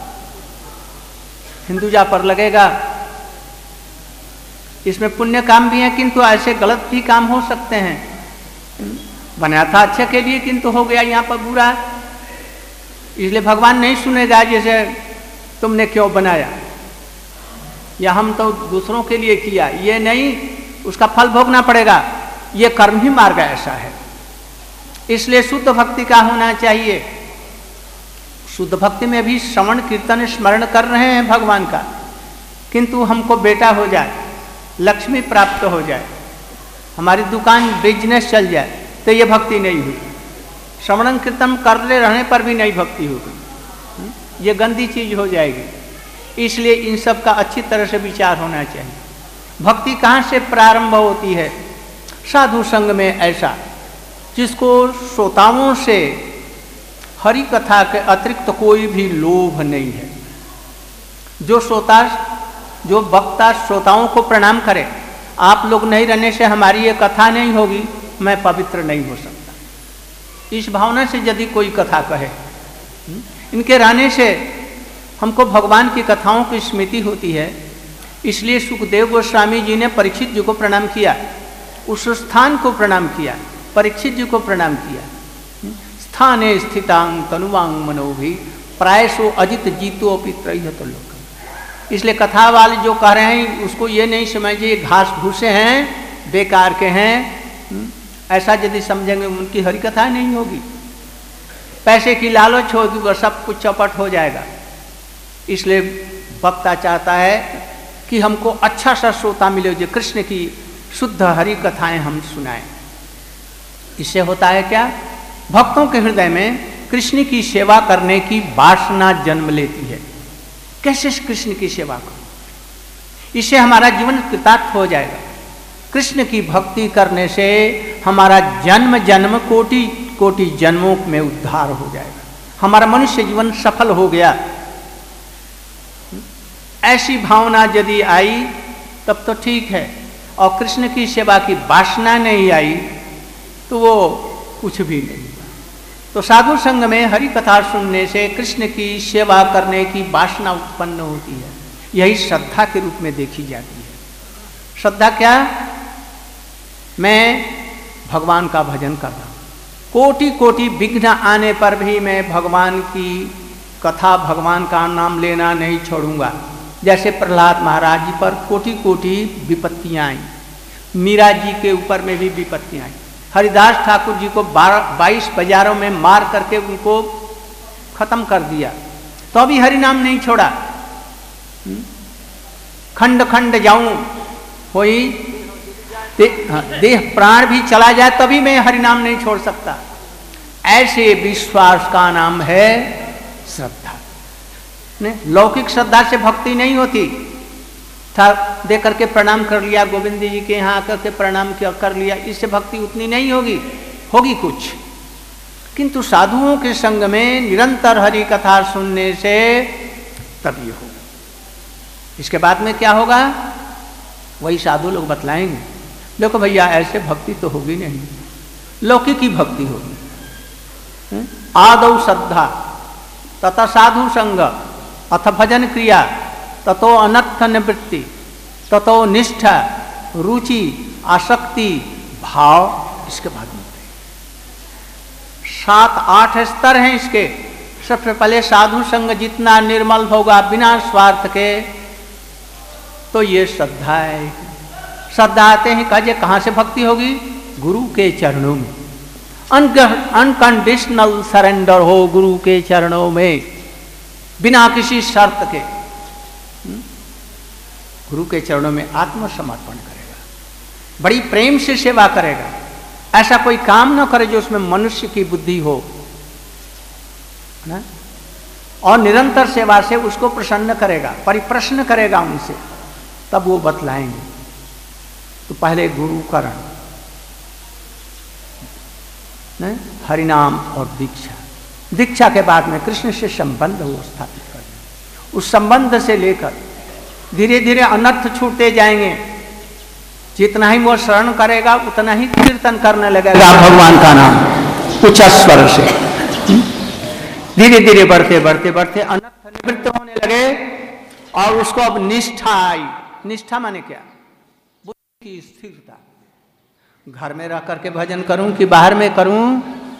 Speaker 1: हिंदुजा पर लगेगा। इसमें पुण्य काम भी है, किंतु ऐसे गलत भी काम हो सकते हैं। बनाया था अच्छे के लिए, किंतु हो गया यहाँ पर बुरा, इसलिए भगवान नहीं सुनेगा जैसे तुमने क्यों बनाया, या हम तो दूसरों के लिए किया, ये नहीं, उसका फल भोगना पड़ेगा। ये कर्म ही मार्ग ऐसा है। इसलिए शुद्ध भक्ति का होना चाहिए। शुद्ध भक्ति में भी श्रवण कीर्तन स्मरण कर रहे हैं भगवान का, किंतु हमको बेटा हो जाए, लक्ष्मी प्राप्त हो जाए, हमारी दुकान बिजनेस चल जाए, तो ये भक्ति नहीं हुई। श्रवण कीर्तन करते रहने पर भी नहीं भक्ति होगी, ये गंदी चीज हो जाएगी। इसलिए इन सब का अच्छी तरह से विचार होना चाहिए। भक्ति कहाँ से प्रारंभ होती है? साधु संग में ऐसा, जिसको श्रोताओं से हरि कथा के अतिरिक्त कोई भी लोभ नहीं है। जो श्रोता जो वक्ता श्रोताओं को प्रणाम करे, आप लोग नहीं रहने से हमारी ये कथा नहीं होगी, मैं पवित्र नहीं हो सकता। इस भावना से यदि कोई कथा कहे, इनके रहने से हमको भगवान की कथाओं की स्मृति होती है। इसलिए सुखदेव गोस्वामी जी ने परीक्षित जी को प्रणाम किया, उस स्थान को प्रणाम किया, परीक्षित जी को प्रणाम किया। स्थाने स्थितांग तनुवांग मनोभि प्रायसो अजित जीतो अपि त्रयहत लोक। इसलिए कथा वाले जो कह रहे हैं उसको ये नहीं समझिए घास भूसे हैं, बेकार के हैं, ऐसा यदि समझेंगे उनकी हरि कथा नहीं होगी। पैसे की लालच होगी, वह सब कुछ चौपट हो जाएगा। इसलिए वक्ता चाहता है कि हमको अच्छा सा श्रोता मिले जो कृष्ण की शुद्ध हरि कथाएं हम सुनाएं। इससे होता है क्या? भक्तों के हृदय में कृष्ण की सेवा करने की वासना जन्म लेती है। कैसे कृष्ण की सेवा करूं? इससे हमारा जीवन कृतार्थ हो जाएगा। कृष्ण की भक्ति करने से हमारा जन्म जन्म कोटि कोटि जन्मों में उद्धार हो जाएगा, हमारा मनुष्य जीवन सफल हो गया। ऐसी भावना यदि आई तब तो ठीक है, और कृष्ण की सेवा की वासना नहीं आई तो वो कुछ भी नहीं। तो साधु संग में हरि कथा सुनने से कृष्ण की सेवा करने की वासना उत्पन्न होती है। यही श्रद्धा के रूप में देखी जाती है। श्रद्धा क्या? मैं भगवान का भजन कर रहा हूँ, कोटि कोटि विघ्न आने पर भी मैं भगवान की कथा, भगवान का नाम लेना नहीं छोड़ूंगा। जैसे प्रहलाद महाराज जी पर कोटि कोटि विपत्तियाँ आई, मीरा जी के ऊपर में भी विपत्तियाँ आई, हरिदास ठाकुर जी को बाईस बाजारों में मार करके उनको खत्म कर दिया, तो अभी हरि नाम नहीं छोड़ा। खंड खंड जाऊं होई दे, देह प्राण भी चला जाए तभी मैं हरि नाम नहीं छोड़ सकता। ऐसे विश्वास का नाम है श्रद्धा। ने लौकिक श्रद्धा से भक्ति नहीं होती। था दे करके प्रणाम कर लिया, गोविंद जी के यहाँ आकर के प्रणाम कर लिया, इससे भक्ति उतनी नहीं होगी, होगी कुछ। किंतु साधुओं के संग में निरंतर हरि कथा सुनने से तभी होगा। इसके बाद में क्या होगा वही साधु लोग बतलाएंगे। देखो भैया ऐसे भक्ति तो होगी नहीं, लौकिक की भक्ति होगी। आदौ श्रद्धा तथा साधु संग अथ भजन क्रिया ततो अनर्थ निवृत्ति ततो निष्ठा रुचि आसक्ति भाव। इसके बाद में सात आठ स्तर हैं इसके। सबसे पहले साधु संग जितना निर्मल होगा बिना स्वार्थ के, तो ये श्रद्धा है। श्रद्धा आते हैं कहे कहाँ से भक्ति होगी? गुरु के चरणों में। अनकंडीशनल सरेंडर हो गुरु के चरणों में, बिना किसी शर्त के गुरु के चरणों में आत्मसमर्पण करेगा, बड़ी प्रेम से सेवा करेगा। ऐसा कोई काम न करे जो उसमें मनुष्य की बुद्धि हो ना? और निरंतर सेवा से उसको प्रसन्न करेगा, परिप्रश्न करेगा उनसे, तब वो बतलाएंगे। तो पहले गुरु करण, हरिनाम और दीक्षा। दीक्षा के बाद में कृष्ण से संबंध वो स्थापित कर, उस संबंध से लेकर धीरे धीरे अनर्थ छूटते जाएंगे। जितना ही वो शरण करेगा उतना ही कीर्तन करने लगेगा भगवान का नाम उच्च स्वर से। धीरे धीरे बढ़ते बढ़ते बढ़ते अनर्थ निवृत्त होने लगे और उसको अब निष्ठा आई। निष्ठा माने क्या? बुद्धि की स्थिरता। घर में रह करके भजन करूं कि बाहर में करूं,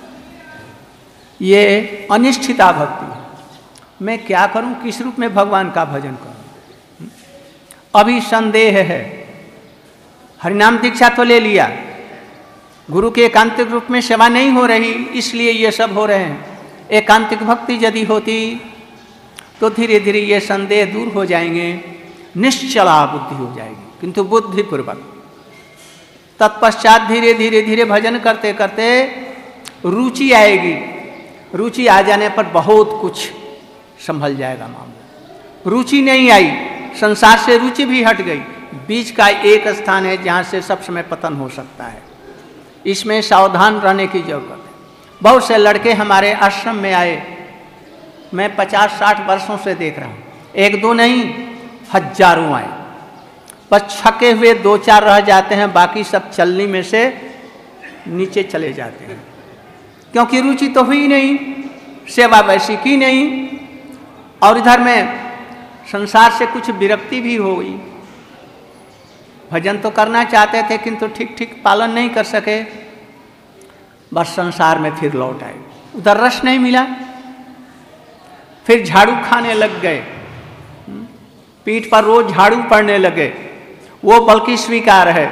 Speaker 1: ये अनिष्ठिता भक्ति है। मैं क्या करूं, किस रूप में भगवान का भजन करूं? अभी संदेह है। हरिनाम दीक्षा तो ले लिया, गुरु के एकांतिक रूप में सेवा नहीं हो रही, इसलिए ये सब हो रहे हैं। एकांतिक भक्ति यदि होती तो धीरे धीरे ये संदेह दूर हो जाएंगे, निश्चला बुद्धि हो जाएगी। किंतु बुद्धिपूर्वक तत्पश्चात धीरे धीरे धीरे भजन करते करते रुचि आएगी। रुचि आ जाने पर बहुत कुछ संभल जाएगा मामला। रुचि नहीं आई, संसार से रुचि भी हट गई। बीच का एक स्थान है जहाँ से सब समय पतन हो सकता है। इसमें सावधान रहने की जरूरत है। बहुत से लड़के हमारे आश्रम में आए, मैं पचास साठ वर्षों से देख रहा हूँ, एक दो नहीं हजारों आए। बस छके हुए दो चार रह जाते हैं, बाकी सब चलनी में से नीचे चले जाते हैं, क्योंकि रुचि तो हुई नहीं, सेवा वैसी की नहीं, और इधर में संसार से कुछ विरक्ति भी हो गई। भजन तो करना चाहते थे किंतु ठीक ठीक पालन नहीं कर सके, बस संसार में फिर लौट आए। उधर रस नहीं मिला, फिर झाड़ू खाने लग गए, पीठ पर रोज झाड़ू पड़ने लगे, वो बल्कि स्वीकार है,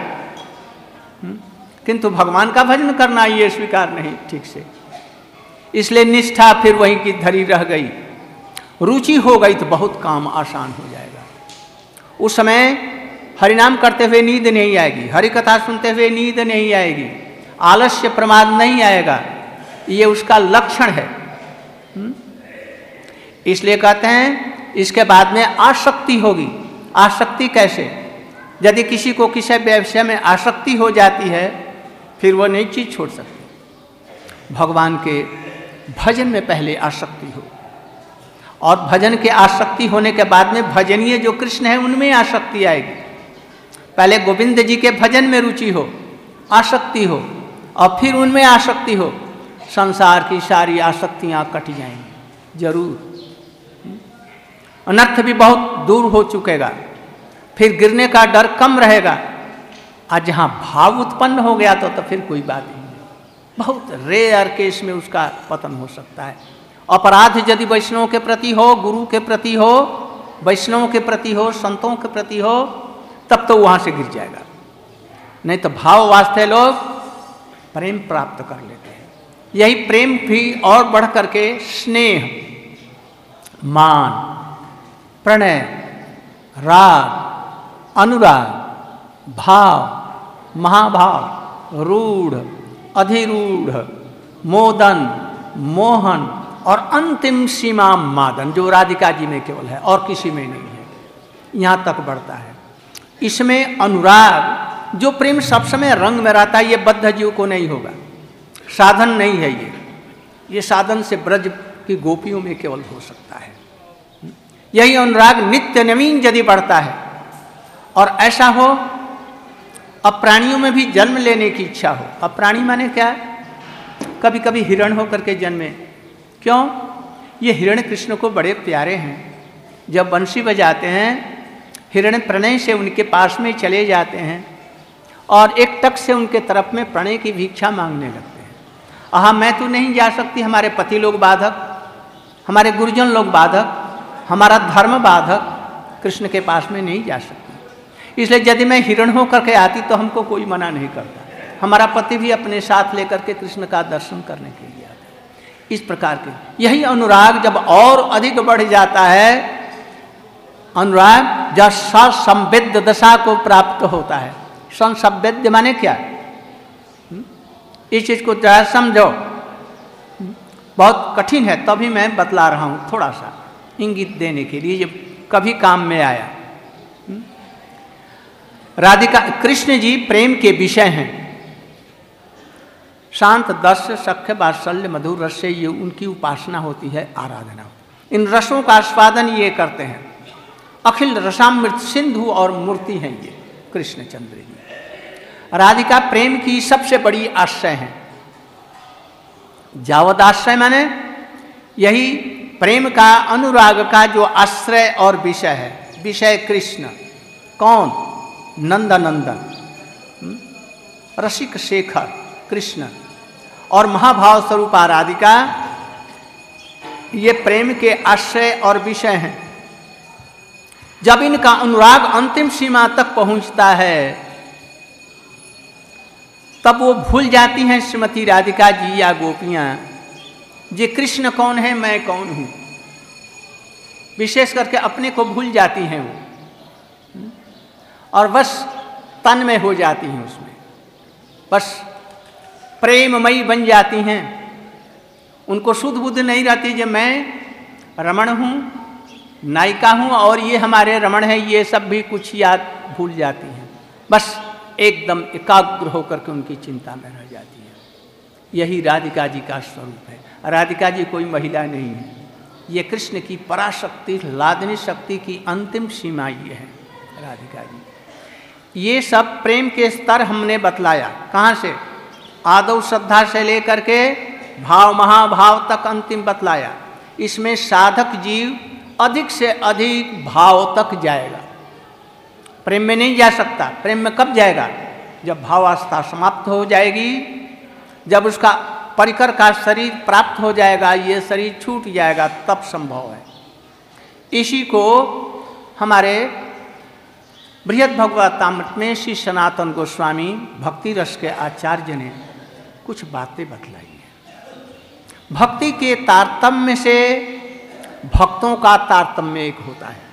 Speaker 1: किंतु भगवान का भजन करना ये स्वीकार नहीं ठीक से। इसलिए निष्ठा फिर वहीं की धरी रह गई। रुचि हो गई तो बहुत काम आसान हो जाएगा। उस समय हरिनाम करते हुए नींद नहीं आएगी, हरि कथा सुनते हुए नींद नहीं आएगी, आलस्य प्रमाद नहीं आएगा, ये उसका लक्षण है। इसलिए कहते हैं इसके बाद में आसक्ति होगी। आसक्ति कैसे? यदि किसी को किसी व्यवसाय में आसक्ति हो जाती है फिर वो नई चीज छोड़ सकती। भगवान के भजन में पहले आसक्ति हो, और भजन के आसक्ति होने के बाद में भजनीय जो कृष्ण है उनमें आसक्ति आएगी। पहले गोविंद जी के भजन में रुचि हो, आसक्ति हो, और फिर उनमें आसक्ति हो, संसार की सारी आसक्तियां कट जाएंगी जरूर। अनर्थ भी बहुत दूर हो चुकेगा, फिर गिरने का डर कम रहेगा। आज जहाँ भाव उत्पन्न हो गया तो, तो फिर कोई बात नहीं, बहुत रेयर केस में उसका पतन हो सकता है। अपराध यदि वैष्णव के प्रति हो, गुरु के प्रति हो, वैष्णव के प्रति हो, संतों के प्रति हो, तब तो वहाँ से गिर जाएगा। नहीं तो भाव वास्ते लोग प्रेम प्राप्त कर लेते हैं। यही प्रेम भी और बढ़ करके स्नेह, मान, प्रणय, राग, अनुराग, भाव, महाभाव, रूढ़, अधिरूढ़, मोदन, मोहन और अंतिम सीमा मादन, जो राधिका जी में केवल है और किसी में नहीं है, यहाँ तक बढ़ता है। इसमें अनुराग, जो प्रेम सब समय रंग में रहता है, ये बद्ध जीव को नहीं होगा। साधन नहीं है ये, ये साधन से ब्रज की गोपियों में केवल हो सकता है। यही अनुराग नित्य नवीन यदि बढ़ता है, और ऐसा हो अब प्राणियों में भी जन्म लेने की इच्छा हो। अब प्राणी माने क्या? कभी कभी हिरण होकर के जन्मे। क्यों? ये हिरण कृष्ण को बड़े प्यारे हैं। जब बंसी बजाते हैं, हिरण प्रणय से उनके पास में चले जाते हैं और एक टक से उनके तरफ में प्रणय की भिक्षा मांगने लगते हैं। आहा, मैं तो नहीं जा सकती, हमारे पति लोग बाधक, हमारे गुरुजन लोग बाधक, हमारा धर्म बाधक, कृष्ण के पास में नहीं जा सकती। इसलिए यदि मैं हिरण हो करके आती तो हमको कोई मना नहीं करता। हमारा पति भी अपने साथ लेकर के कृष्ण का दर्शन करने के लिए आता। इस प्रकार के यही अनुराग जब और अधिक बढ़ जाता है, अनुराग जब संवेद्य दशा को प्राप्त होता है। संवेद्य माने क्या? इस चीज को जरा समझो, बहुत कठिन है, तभी मैं बतला रहा हूं थोड़ा सा इंगित देने के लिए, जब कभी काम में आया। राधिका कृष्ण जी प्रेम के विषय हैं। शांत दर्श, सख्य, वात्सल्य, मधुर रस से ये उनकी उपासना होती है, आराधना। इन रसों का आस्वादन ये करते हैं। अखिल रसामृत सिंधु और मूर्ति हैं ये कृष्णचंद्र जी। राधिका प्रेम की सबसे बड़ी आश्रय है। जावद आश्रय माने यही प्रेम का, अनुराग का जो आश्रय और विषय है, विषय कृष्ण। कौन? नंदनंदन, रसिक शेखर कृष्ण और महाभाव स्वरूप राधिका, ये प्रेम के आश्रय और विषय हैं। जब इनका अनुराग अंतिम सीमा तक पहुंचता है तब वो भूल जाती हैं श्रीमती राधिका जी या गोपियां, ये कृष्ण कौन है, मैं कौन हूं। विशेष करके अपने को भूल जाती हैं वो और बस तन में हो जाती हैं, उसमें बस प्रेममयी बन जाती हैं। उनको शुद्ध बुद्ध नहीं रहती जो मैं रमण हूँ, नायिका हूँ और ये हमारे रमण है, ये सब भी कुछ याद भूल जाती हैं। बस एकदम एकाग्र होकर के उनकी चिंता में रह जाती है। यही राधिका जी का स्वरूप है। राधिका जी कोई महिला नहीं है, ये कृष्ण की पराशक्ति, लादनी शक्ति की अंतिम सीमा ये है राधिका जी। ये सब प्रेम के स्तर हमने बतलाया। कहाँ से? आदौ श्रद्धा से लेकर के भाव महाभाव तक अंतिम बतलाया। इसमें साधक जीव अधिक से अधिक भाव तक जाएगा, प्रेम में नहीं जा सकता। प्रेम में कब जाएगा? जब भावावस्था समाप्त हो जाएगी, जब उसका परिकर का शरीर प्राप्त हो जाएगा, ये शरीर छूट जाएगा, तब संभव है। इसी को हमारे बृहद भगवतामृत में श्री सनातन गोस्वामी भक्ति रस के आचार्य ने कुछ बातें बतलाई हैं। भक्ति के तारतम्य से भक्तों का तारतम्य एक होता है।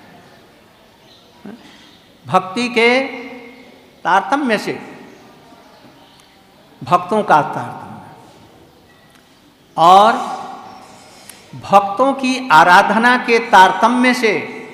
Speaker 1: भक्ति के तारतम्य से भक्तों का तारतम्य और भक्तों की आराधना के तारतम्य से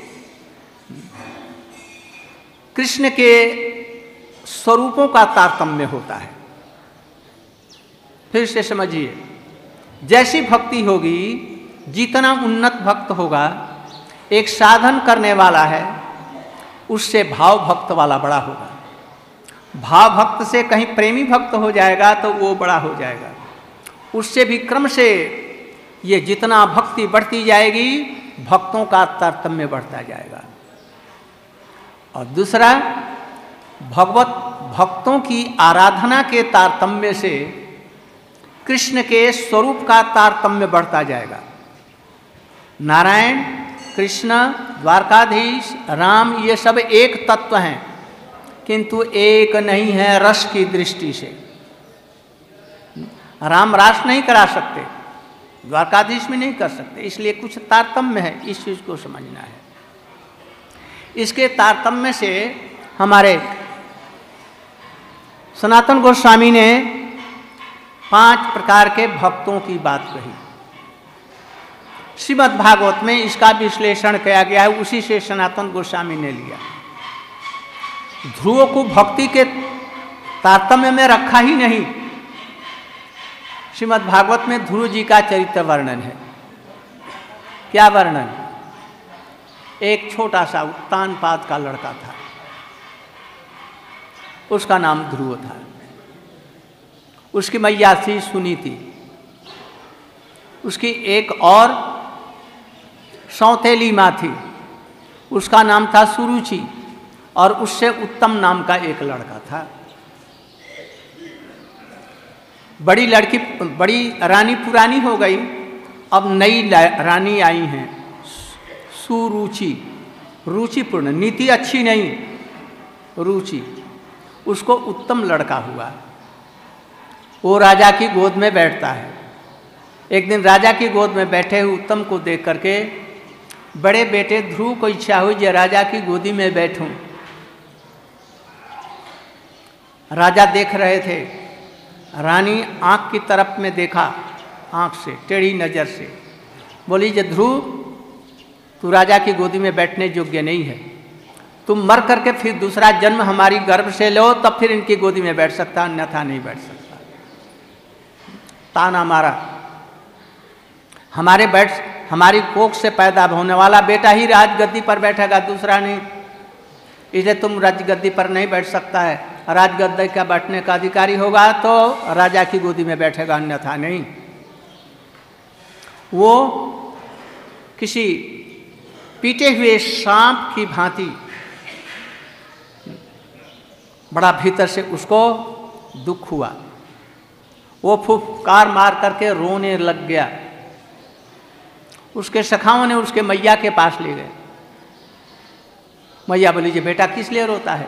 Speaker 1: कृष्ण के स्वरूपों का तारतम्य होता है। फिर से समझिए, जैसी भक्ति होगी, जितना उन्नत भक्त होगा, एक साधन करने वाला है, उससे भाव भक्त वाला बड़ा होगा। भाव भक्त से कहीं प्रेमी भक्त हो जाएगा तो वो बड़ा हो जाएगा। उससे भी क्रम से ये जितना भक्ति बढ़ती जाएगी, भक्तों का तारतम्य बढ़ता जाएगा। और दूसरा, भगवत भक्तों की आराधना के तारतम्य से कृष्ण के स्वरूप का तारतम्य बढ़ता जाएगा। नारायण, कृष्ण, द्वारकाधीश, राम, ये सब एक तत्व हैं, किंतु एक नहीं है रस की दृष्टि से। राम रास नहीं करा सकते, द्वारकाधीश में नहीं कर सकते, इसलिए कुछ तारतम्य है, इस चीज को समझना है। इसके तारतम्य से हमारे सनातन गोस्वामी ने पांच प्रकार के भक्तों की बात कही। श्रीमद् भागवत में इसका विश्लेषण किया गया है, उसी से सनातन गोस्वामी ने लिया। ध्रुव को भक्ति के तारतम्य में रखा ही नहीं। श्रीमद् भागवत में ध्रुव जी का चरित्र वर्णन है। क्या वर्णन? एक छोटा सा उत्तानपाद का लड़का था, उसका नाम ध्रुव था। उसकी मैया थी सुनीति, उसकी एक और सौतेली माँ थी, उसका नाम था सुरुचि, और उससे उत्तम नाम का एक लड़का था। बड़ी लड़की, बड़ी रानी पुरानी हो गई, अब नई रानी आई हैं सुरुचि, रुचिपूर्ण, नीति अच्छी नहीं, रुचि। उसको उत्तम लड़का हुआ, वो राजा की गोद में बैठता है। एक दिन राजा की गोद में बैठे हुए उत्तम को देख करके बड़े बेटे ध्रुव को इच्छा हुई जो राजा की गोदी में बैठूं। राजा देख रहे थे, रानी आंख की तरफ में देखा, आंख से टेढ़ी नजर से बोली, जे ध्रुव, तू राजा की गोदी में बैठने योग्य नहीं है, तुम मर करके फिर दूसरा जन्म हमारी गर्भ से लो, तब फिर इनकी गोदी में बैठ सकता, अन्यथा नहीं बैठ सकता। ताना मारा, हमारे बैठ हमारी कोख से पैदा होने वाला बेटा ही राजगद्दी पर बैठेगा, दूसरा नहीं, इसलिए तुम राजगद्दी पर नहीं बैठ सकता है। राजगद्दी का बैठने का अधिकारी होगा तो राजा की गोदी में बैठेगा, अन्यथा नहीं। वो किसी पीटे हुए सांप की भांति बड़ा भीतर से उसको दुख हुआ। वो फुफकार मार करके रोने लग गया। उसके सखाओं ने उसके मैया के पास ले गए। मैया बोली, जी बेटा किस लिए रोता है?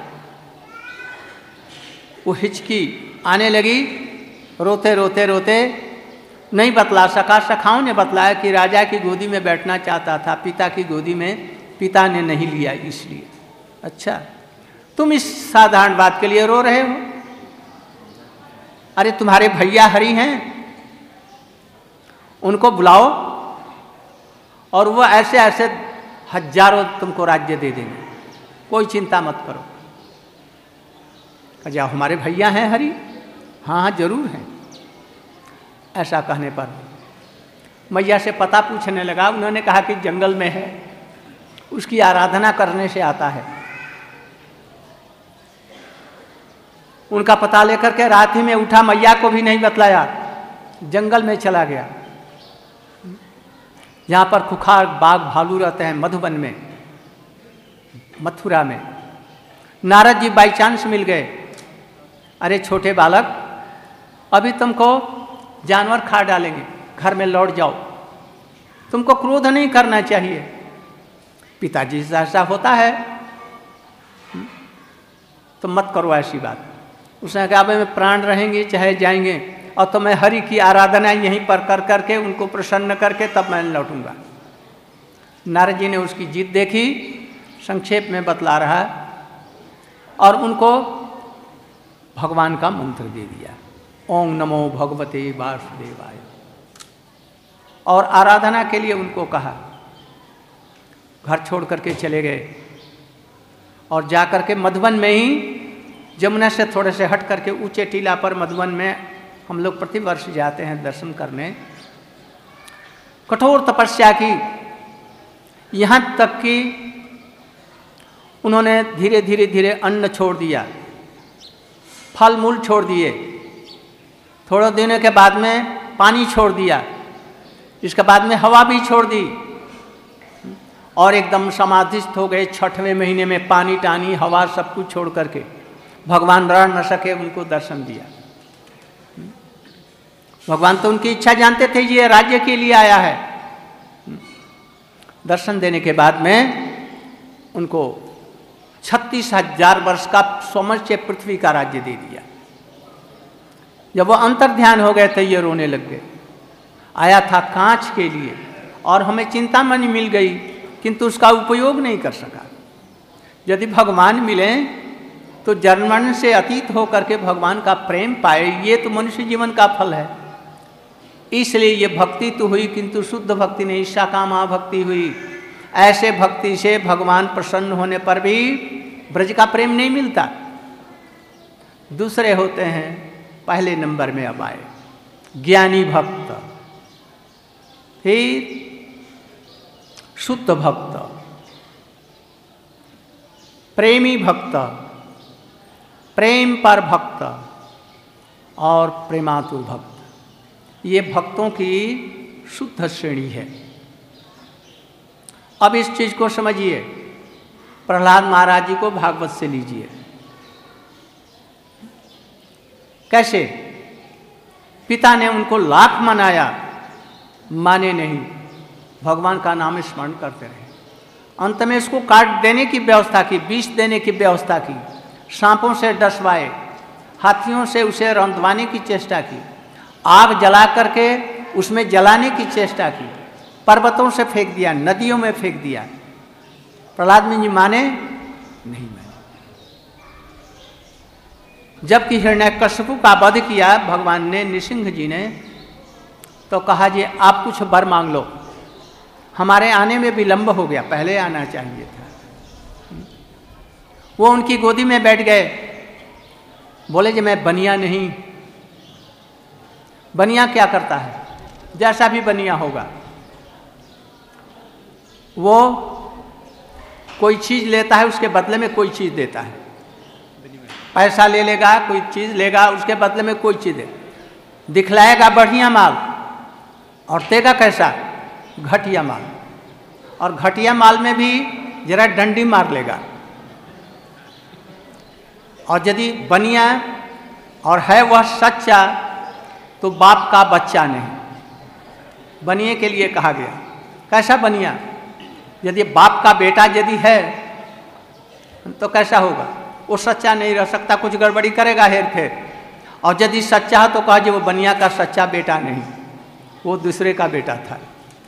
Speaker 1: वो हिचकी आने लगी, रोते रोते रोते नहीं बतला सका। सखाओं ने बतलाया कि राजा की गोदी में बैठना चाहता था, पिता की गोदी में पिता ने नहीं लिया इसलिए। अच्छा, तुम इस साधारण बात के लिए रो रहे हो? अरे तुम्हारे भैया हरि हैं, उनको बुलाओ और वो ऐसे ऐसे हजारों तुमको राज्य दे देंगे, कोई चिंता मत करो। कहा, हमारे भैया हैं हरि? हाँ हाँ जरूर हैं। ऐसा कहने पर मैया से पता पूछने लगा। उन्होंने कहा कि जंगल में है, उसकी आराधना करने से आता है। उनका पता लेकर के रात ही में उठा, मैया को भी नहीं बतलाया, जंगल में चला गया जहाँ पर खुखार बाघ भालू रहते हैं, मधुबन में, मथुरा में। नारद जी बाई चांस मिल गए। अरे छोटे बालक, अभी तुमको जानवर खा डालेंगे, घर में लौट जाओ, तुमको क्रोध नहीं करना चाहिए। पिताजी से ऐसा होता है तो मत करो ऐसी बात। उसने कहा, में प्राण रहेंगे चाहे जाएंगे, और तो मैं हरि की आराधना यहीं पर कर करके उनको प्रसन्न करके तब मैं लौटूंगा। नारद जी ने उसकी जिद देखी, संक्षेप में बतला रहा है, और उनको भगवान का मंत्र दे दिया, ओम नमो भगवते वासुदेवाय, और आराधना के लिए उनको कहा। घर छोड़ करके चले गए और जा करके मधुबन में ही, जमुना से थोड़े से हट करके ऊंचे टीला पर मधुबन में हम लोग प्रतिवर्ष जाते हैं दर्शन करने। कठोर तपस्या की, यहाँ तक कि उन्होंने धीरे धीरे धीरे अन्न छोड़ दिया, फल मूल छोड़ दिए, थोड़े दिनों के बाद में पानी छोड़ दिया, इसके बाद में हवा भी छोड़ दी, और एकदम समाधिस्थ हो गए। छठवें महीने में पानी टानी हवा सब कुछ छोड़ करके भगवान रह न सके, उनको दर्शन दिया। भगवान तो उनकी इच्छा जानते थे, ये राज्य के लिए आया है। दर्शन देने के बाद में उनको छत्तीस हजार वर्ष का सौमर्य पृथ्वी का राज्य दे दिया। जब वो अंतर ध्यान हो गए थे, ये रोने लग गए। आया था कांच के लिए और हमें चिंतामणि मिल गई, किंतु उसका उपयोग नहीं कर सका। यदि भगवान मिले तो जन्म से अतीत हो करके भगवान का प्रेम पाए, ये तो मनुष्य जीवन का फल है। इसलिए ये भक्ति तो हुई, किंतु शुद्ध भक्ति नहीं, शाकामा भक्ति हुई। ऐसे भक्ति से भगवान प्रसन्न होने पर भी ब्रज का प्रेम नहीं मिलता। दूसरे होते हैं, पहले नंबर में अब आए ज्ञानी भक्त, फिर शुद्ध भक्त, प्रेमी भक्त, प्रेम पर भक्त और प्रेमातुर भक्त। ये भक्तों की शुद्ध श्रेणी है। अब इस चीज को समझिए। प्रहलाद महाराज जी को भागवत से लीजिए। कैसे पिता ने उनको लाख मनाया, माने नहीं, भगवान का नाम स्मरण करते रहे। अंत में इसको काट देने की व्यवस्था की, विष देने की व्यवस्था की, सांपों से डसवाए, हाथियों से उसे रंधवाने की चेष्टा की, आग जला करके उसमें जलाने की चेष्टा की, पर्वतों से फेंक दिया, नदियों में फेंक दिया। प्रहलाद जी माने नहीं माने। जबकि हिरण्यकश्यपु का वध किया भगवान ने, नृसिंह जी ने, तो कहा जी आप कुछ वर मांग लो, हमारे आने में विलंब हो गया, पहले आना चाहिए था। वो उनकी गोदी में बैठ गए, बोले जी मैं बनिया नहीं। बनिया क्या करता है? जैसा भी बनिया होगा, वो कोई चीज लेता है, उसके बदले में कोई चीज देता है। पैसा ले लेगा, कोई चीज लेगा, उसके बदले में कोई चीज दे, दिखलाएगा बढ़िया माल और देगा कैसा? घटिया माल। और घटिया माल में भी जरा डंडी मार लेगा। और यदि बनिया और है वह सच्चा तो बाप का बच्चा नहीं। बनिए के लिए कहा गया। कैसा बनिया? यदि बाप का बेटा यदि है तो कैसा होगा? वो सच्चा नहीं रह सकता, कुछ गड़बड़ी करेगा हेर फेर। और यदि सच्चा है तो कहा जी वो बनिया का सच्चा बेटा नहीं, वो दूसरे का बेटा था।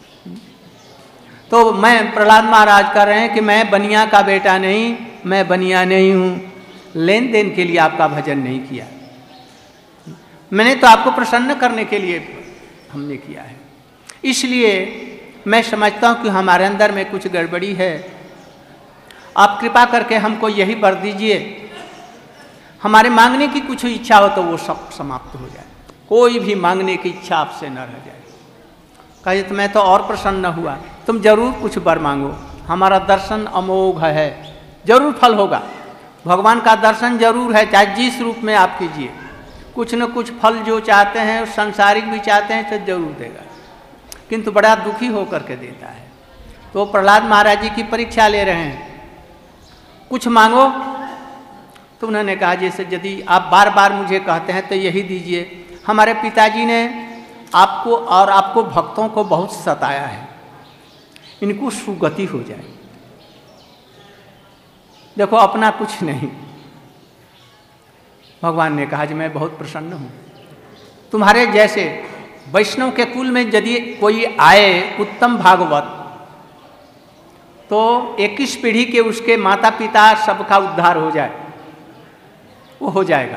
Speaker 1: तो मैं प्रहलाद महाराज कह रहे हैं कि मैं बनिया का बेटा नहीं, मैं बनिया नहीं हूँ। लेन देन के लिए आपका भजन नहीं किया, मैंने तो आपको प्रसन्न करने के लिए हमने किया है। इसलिए मैं समझता हूँ कि हमारे अंदर में कुछ गड़बड़ी है। आप कृपा करके हमको यही वर दीजिए, हमारे मांगने की कुछ इच्छा हो तो वो सब समाप्त हो जाए, कोई भी मांगने की इच्छा आपसे न रह जाए। कहे तो मैं तो और प्रसन्न हुआ। तुम जरूर कुछ वर मांगो, हमारा दर्शन अमोघ है, जरूर फल होगा। भगवान का दर्शन जरूर है, चाहे जिस रूप में आप कीजिए। कुछ न कुछ फल जो चाहते हैं, सांसारिक भी चाहते हैं तो जरूर देगा, किंतु बड़ा दुखी होकर के देता है। तो प्रहलाद महाराज जी की परीक्षा ले रहे हैं, कुछ मांगो। तो उन्होंने कहा जैसे यदि आप बार बार मुझे कहते हैं तो यही दीजिए। हमारे पिताजी ने आपको और आपको भक्तों को बहुत सताया है, इनको सुगति हो जाए। देखो अपना कुछ नहीं। भगवान ने कहा जी मैं बहुत प्रसन्न हूँ। तुम्हारे जैसे वैष्णव के कुल में यदि कोई आए उत्तम भागवत, तो इक्कीस पीढ़ी के उसके माता पिता सबका उद्धार हो जाए, वो हो जाएगा।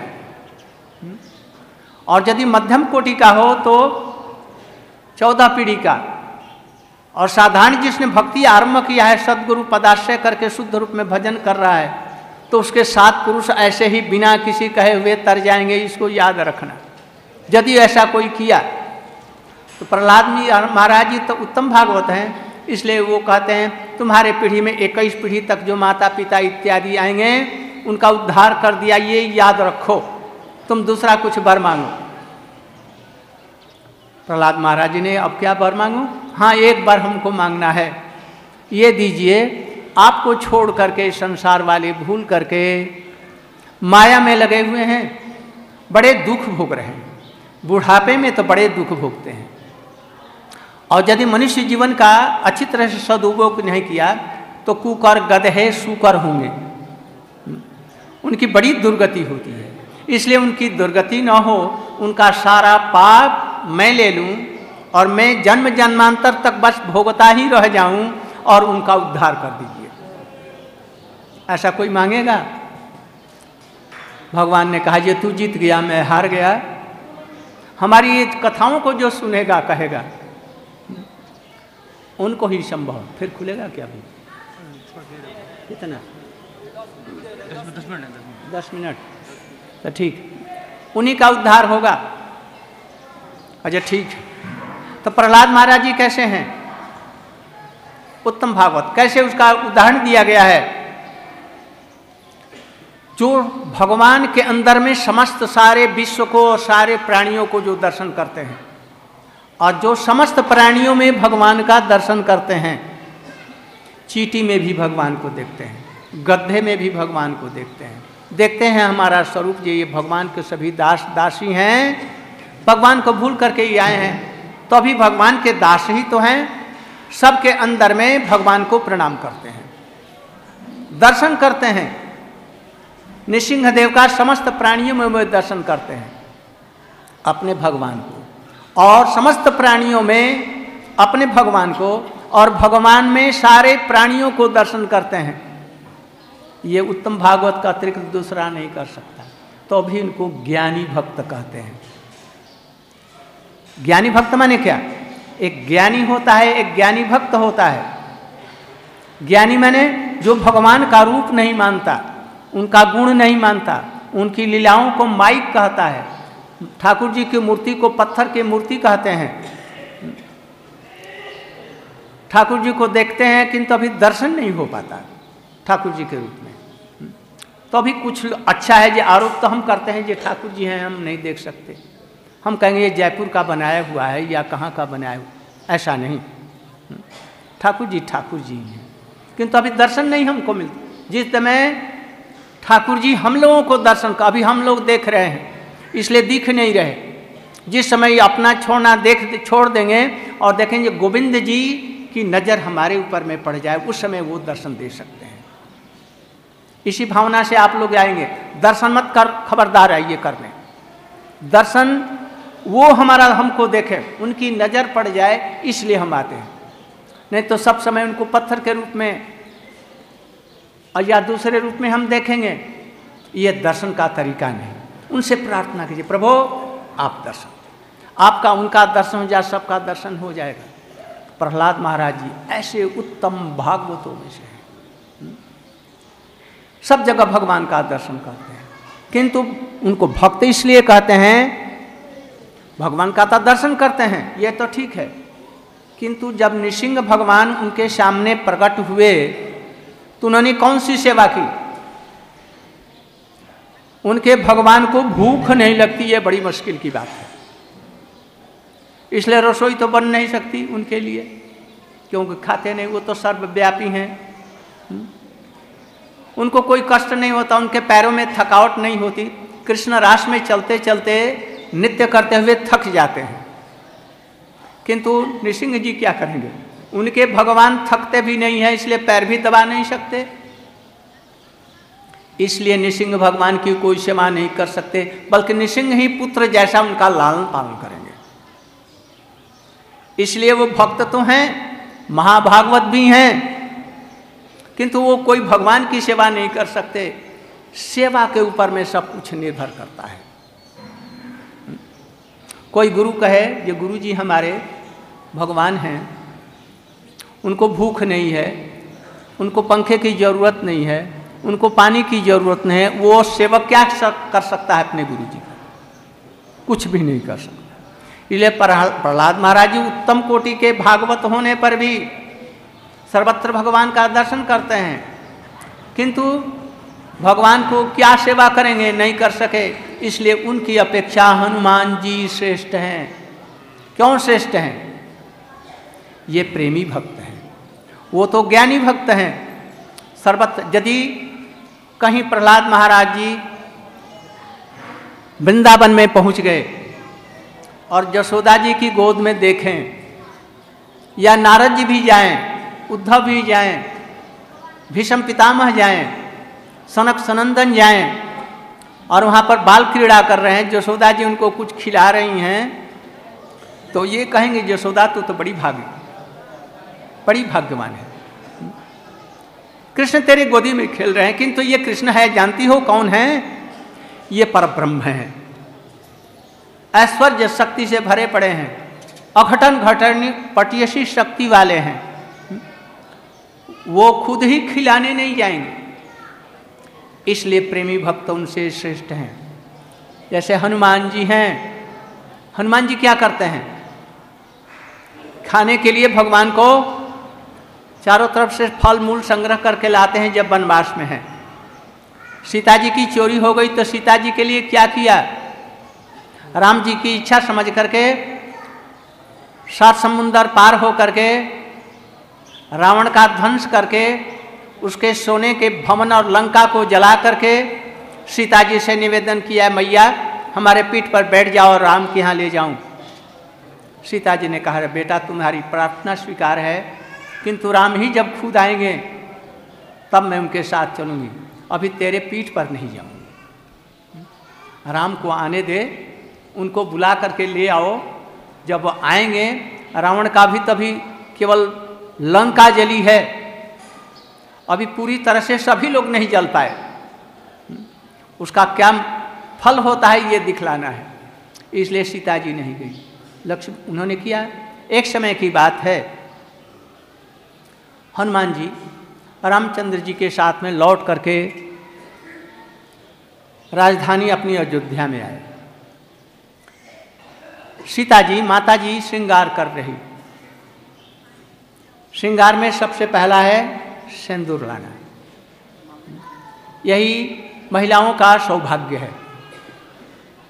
Speaker 1: और यदि मध्यम कोटि का हो तो चौदह पीढ़ी का। और साधारण जिसने भक्ति आरंभ किया है, सदगुरु पदाश्रय करके शुद्ध रूप में भजन कर रहा है, तो उसके सात पुरुष ऐसे ही बिना किसी कहे हुए तर जाएंगे। इसको याद रखना। यदि ऐसा कोई किया तो प्रहलाद महाराज जी तो उत्तम भागवत हैं, इसलिए वो कहते हैं तुम्हारे पीढ़ी में इक्कीस पीढ़ी तक जो माता पिता इत्यादि आएंगे उनका उद्धार कर दिया, ये याद रखो। तुम दूसरा कुछ वर मांगो। प्रहलाद महाराज जी ने अब क्या वर मांगू? हाँ, एक बार हमको मांगना है, ये दीजिए आपको छोड़ करके संसार वाले भूल करके माया में लगे हुए हैं, बड़े दुख भोग रहे हैं। बुढ़ापे में तो बड़े दुख भोगते हैं। और यदि मनुष्य जीवन का अच्छी तरह से सदुपयोग नहीं किया तो कुकर गधे सुकर होंगे, उनकी बड़ी दुर्गति होती है। इसलिए उनकी दुर्गति न हो, उनका सारा पाप मैं ले लूं और मैं जन्म जन्मांतर तक बस भोगता ही रह जाऊं और उनका उद्धार कर दीजिए। ऐसा कोई मांगेगा? भगवान ने कहा ये तू जीत गया, मैं हार गया। हमारी ये कथाओं को जो सुनेगा कहेगा उनको ही संभव। फिर खुलेगा क्या भी? कितना? दस मिनट दस मिनट तो ठीक, उन्हीं का उद्धार होगा। अच्छा ठीक। तो प्रहलाद महाराज जी कैसे हैं? उत्तम भागवत। कैसे उसका उदाहरण दिया गया है? जो भगवान के अंदर में समस्त सारे विश्व को और सारे प्राणियों को जो दर्शन करते हैं, और जो समस्त प्राणियों में भगवान का दर्शन करते हैं, चींटी में भी भगवान को देखते हैं, गड्ढे में भी भगवान को देखते हैं, देखते हैं हमारा स्वरूप जी ये भगवान के सभी दास दासी हैं, भगवान को भूल करके ही आए हैं, तो अभी भगवान के दास ही तो हैं। सबके अंदर में भगवान को प्रणाम करते हैं, दर्शन करते हैं। नृसिंहदेव का समस्त प्राणियों में वे दर्शन करते हैं अपने भगवान को, और समस्त प्राणियों में अपने भगवान को, और भगवान में सारे प्राणियों को दर्शन करते हैं। ये उत्तम भागवत का अतिरिक्त दूसरा नहीं कर सकता। तो अभी इनको ज्ञानी भक्त कहते हैं। ज्ञानी भक्त माने क्या? एक ज्ञानी होता है, एक ज्ञानी भक्त होता है। ज्ञानी माने जो भगवान का रूप नहीं मानता, उनका गुण नहीं मानता, उनकी लीलाओं को माइक कहता है। ठाकुर जी की मूर्ति को पत्थर की मूर्ति कहते हैं। ठाकुर जी को देखते हैं किंतु अभी दर्शन नहीं हो पाता ठाकुर जी के रूप में। तो अभी कुछ अच्छा है, जो आरोप तो हम करते हैं, जो ठाकुर जी हैं हम नहीं देख सकते। हम कहेंगे ये जयपुर का बनाया हुआ है या कहाँ का बनाया हुआ, ऐसा नहीं। ठाकुर जी ठाकुर जी हैं, किंतु अभी दर्शन नहीं हमको मिलता। जिस समय ठाकुर जी हम लोगों को दर्शन का, अभी हम लोग देख रहे हैं इसलिए दिख नहीं रहे, जिस समय अपना छोड़ना देख छोड़ देंगे और देखेंगे गोविंद जी की नज़र हमारे ऊपर में पड़ जाए, उस समय वो दर्शन दे सकते हैं। इसी भावना से आप लोग आएंगे, दर्शन मत कर, खबरदार आइए करने। दर्शन वो हमारा हमको देखे, उनकी नज़र पड़ जाए, इसलिए हम आते हैं। नहीं तो सब समय उनको पत्थर के रूप में और या दूसरे रूप में हम देखेंगे, ये दर्शन का तरीका नहीं। उनसे प्रार्थना कीजिए, प्रभु आप दर्शन, आपका उनका दर्शन हो जाए, सबका दर्शन हो जाएगा। प्रहलाद महाराज जी ऐसे उत्तम भागवतों में से हैं, सब जगह भगवान का दर्शन करते हैं, किंतु उनको भक्त इसलिए कहते हैं, भगवान का तो दर्शन करते हैं, ये तो ठीक है, किंतु जब नृसिंह भगवान उनके सामने प्रकट हुए तो उन्होंने कौन सी सेवा की? उनके भगवान को भूख नहीं लगती, ये बड़ी मुश्किल की बात है, इसलिए रसोई तो बन नहीं सकती उनके लिए, क्योंकि खाते नहीं, वो तो सर्वव्यापी हैं। उनको कोई कष्ट नहीं होता, उनके पैरों में थकावट नहीं होती, कृष्ण रास में चलते चलते नृत्य करते हुए थक जाते हैं। किंतु नृसिंह जी क्या करेंगे? उनके भगवान थकते भी नहीं है, इसलिए पैर भी दबा नहीं सकते, इसलिए नृसिंह भगवान की कोई सेवा नहीं कर सकते, बल्कि नृसिंह ही पुत्र जैसा उनका लालन पालन करेंगे। इसलिए वो भक्त तो हैं, महाभागवत भी हैं, किंतु वो कोई भगवान की सेवा नहीं कर सकते। सेवा के ऊपर में सब कुछ निर्भर करता है। कोई गुरु कहे ये गुरु जी हमारे भगवान हैं, उनको भूख नहीं है, उनको पंखे की ज़रूरत नहीं है, उनको पानी की ज़रूरत नहीं है, वो सेवक क्या कर सकता है अपने गुरु जी का? कुछ भी नहीं कर सकता। इसलिए प्रहलाद महाराज जी उत्तम कोटि के भागवत होने पर भी सर्वत्र भगवान का दर्शन करते हैं, किंतु भगवान को क्या सेवा करेंगे? नहीं कर सके, इसलिए उनकी अपेक्षा हनुमान जी श्रेष्ठ हैं। क्यों श्रेष्ठ हैं? ये प्रेमी भक्त हैं, वो तो ज्ञानी भक्त हैं। सर्वत्र यदि कहीं प्रहलाद महाराज जी वृंदावन में पहुंच गए और यशोदा जी की गोद में देखें, या नारद जी भी जाएं, उद्धव भी जाएं, भीष्म पितामह जाएं, सनक सनंदन जाएं और वहाँ पर बाल क्रीड़ा कर रहे हैं, यशोदा जी उनको कुछ खिला रही हैं, तो ये कहेंगे यशोदा तो तो बड़ी भागी, बड़ी भाग्यवान है, कृष्ण तेरी गोदी में खेल रहे हैं। किंतु ये कृष्ण है, जानती हो कौन है? ये परब्रह्म है, ऐश्वर्य शक्ति से भरे पड़े हैं, अघटन घटन पटियसी शक्ति वाले हैं, वो खुद ही खिलाने नहीं जाएंगे, इसलिए प्रेमी भक्त उनसे श्रेष्ठ हैं। जैसे हनुमान जी हैं, हनुमान जी क्या करते हैं? खाने के लिए भगवान को चारों तरफ से फल मूल संग्रह करके लाते हैं। जब वनवास में हैं, सीता जी की चोरी हो गई तो सीता जी के लिए क्या किया? राम जी की इच्छा समझ करके सात समुंदर पार हो करके रावण का ध्वंस करके उसके सोने के भवन और लंका को जला करके सीता जी से निवेदन किया, मैया हमारे पीठ पर बैठ जाओ और राम के यहाँ ले जाऊं। सीता जी ने कहा, बेटा तुम्हारी प्रार्थना स्वीकार है, किंतु राम ही जब खुद आएंगे तब मैं उनके साथ चलूँगी, अभी तेरे पीठ पर नहीं जाऊँगी। राम को आने दे, उनको बुला करके ले आओ। जब वो आएंगे, रावण का भी तभी केवल लंका जली है, अभी पूरी तरह से सभी लोग नहीं जल पाए, उसका क्या फल होता है ये दिखलाना है, इसलिए सीता जी नहीं गई। लक्ष्य उन्होंने किया। एक समय की बात है, हनुमान जी रामचंद्र जी के साथ में लौट करके राजधानी अपनी अयोध्या में आए। सीता जी माता जी श्रृंगार कर रही। श्रृंगार में सबसे पहला है सिंदूर लाना, यही महिलाओं का सौभाग्य है।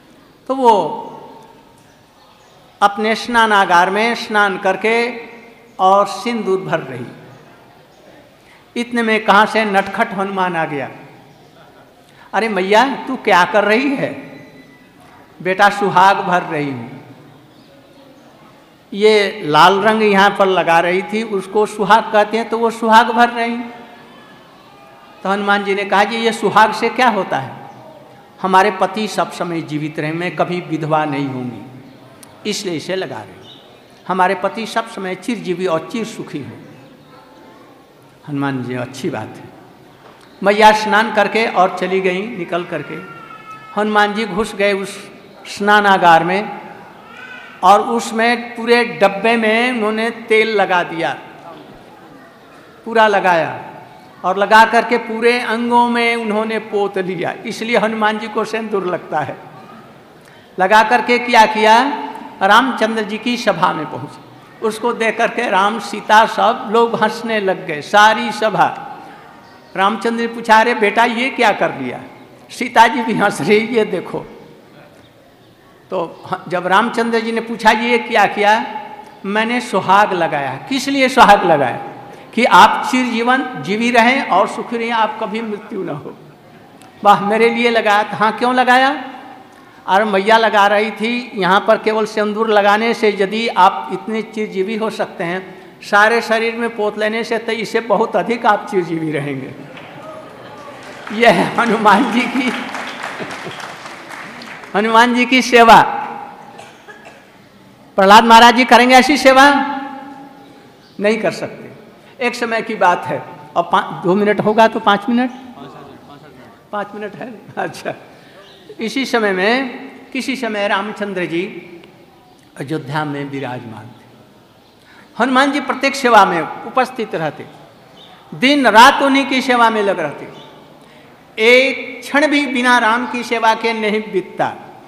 Speaker 1: तो वो अपने स्नानागार में स्नान करके और सिंदूर भर रही। इतने में कहाँ से नटखट हनुमान आ गया। अरे मैया तू क्या कर रही है? बेटा सुहाग भर रही हूँ। ये लाल रंग यहाँ पर लगा रही थी, उसको सुहाग कहते हैं, तो वो सुहाग भर रही। तो हनुमान जी ने कहा जी ये सुहाग से क्या होता है? हमारे पति सब समय जीवित रहे, मैं कभी विधवा नहीं होंगी, इसलिए इसे लगा रही। हमारे पति सब समय चिरजीवी और चिर सुखी हो। हनुमान जी अच्छी बात है। मैया स्नान करके और चली गई। निकल करके हनुमान जी घुस गए उस स्नानागार में, और उसमें पूरे डब्बे में उन्होंने तेल लगा दिया, पूरा लगाया, और लगा करके पूरे अंगों में उन्होंने पोत लिया। इसलिए हनुमान जी को सिंदूर लगता है। लगा करके क्या किया, रामचंद्र जी की सभा में पहुंचे। उसको देख करके राम सीता सब लोग हंसने लग गए, सारी सभा। रामचंद्र जी पूछा अरे बेटा ये क्या कर लिया? सीता जी भी हंस रही, ये देखो। तो जब रामचंद्र जी ने पूछा ये क्या किया? मैंने सुहाग लगाया। किस लिए सुहाग लगाया? कि आप चिरजीवन जीवी रहें और सुखी रहें, आप कभी मृत्यु न हो। वाह, मेरे लिए लगाया। हाँ, क्यों लगाया? और मैया लगा रही थी, यहाँ पर केवल सिंदूर लगाने से यदि आप इतने चिरजीवी हो सकते हैं, सारे शरीर में पोत लेने से तो इससे बहुत अधिक आप चिरजीवी रहेंगे। यह है हनुमान जी की हनुमान जी की सेवा। प्रहलाद महाराज जी करेंगे ऐसी सेवा? नहीं कर सकते। एक समय की बात है, और दो मिनट होगा तो पाँच मिनट पाँच मिनट है। अच्छा, इसी समय में किसी समय रामचंद्र जी अयोध्या में विराजमान थे। हनुमान जी प्रत्येक सेवा में उपस्थित रहते, दिन रात उन्हीं की सेवा में लग रहते। एक क्षण भी बिना राम की सेवा के नहीं बीतता।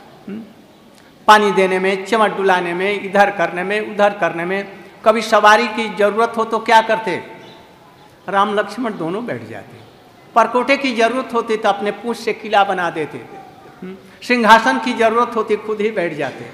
Speaker 1: पानी देने में, चमट डुलाने में, इधर करने में, उधर करने में। कभी सवारी की जरूरत हो तो क्या करते? राम लक्ष्मण दोनों बैठ जाते। परकोटे की जरूरत होती तो अपने पूंछ से किला बना देते। सिंहासन की जरूरत होती खुद ही बैठ जाते।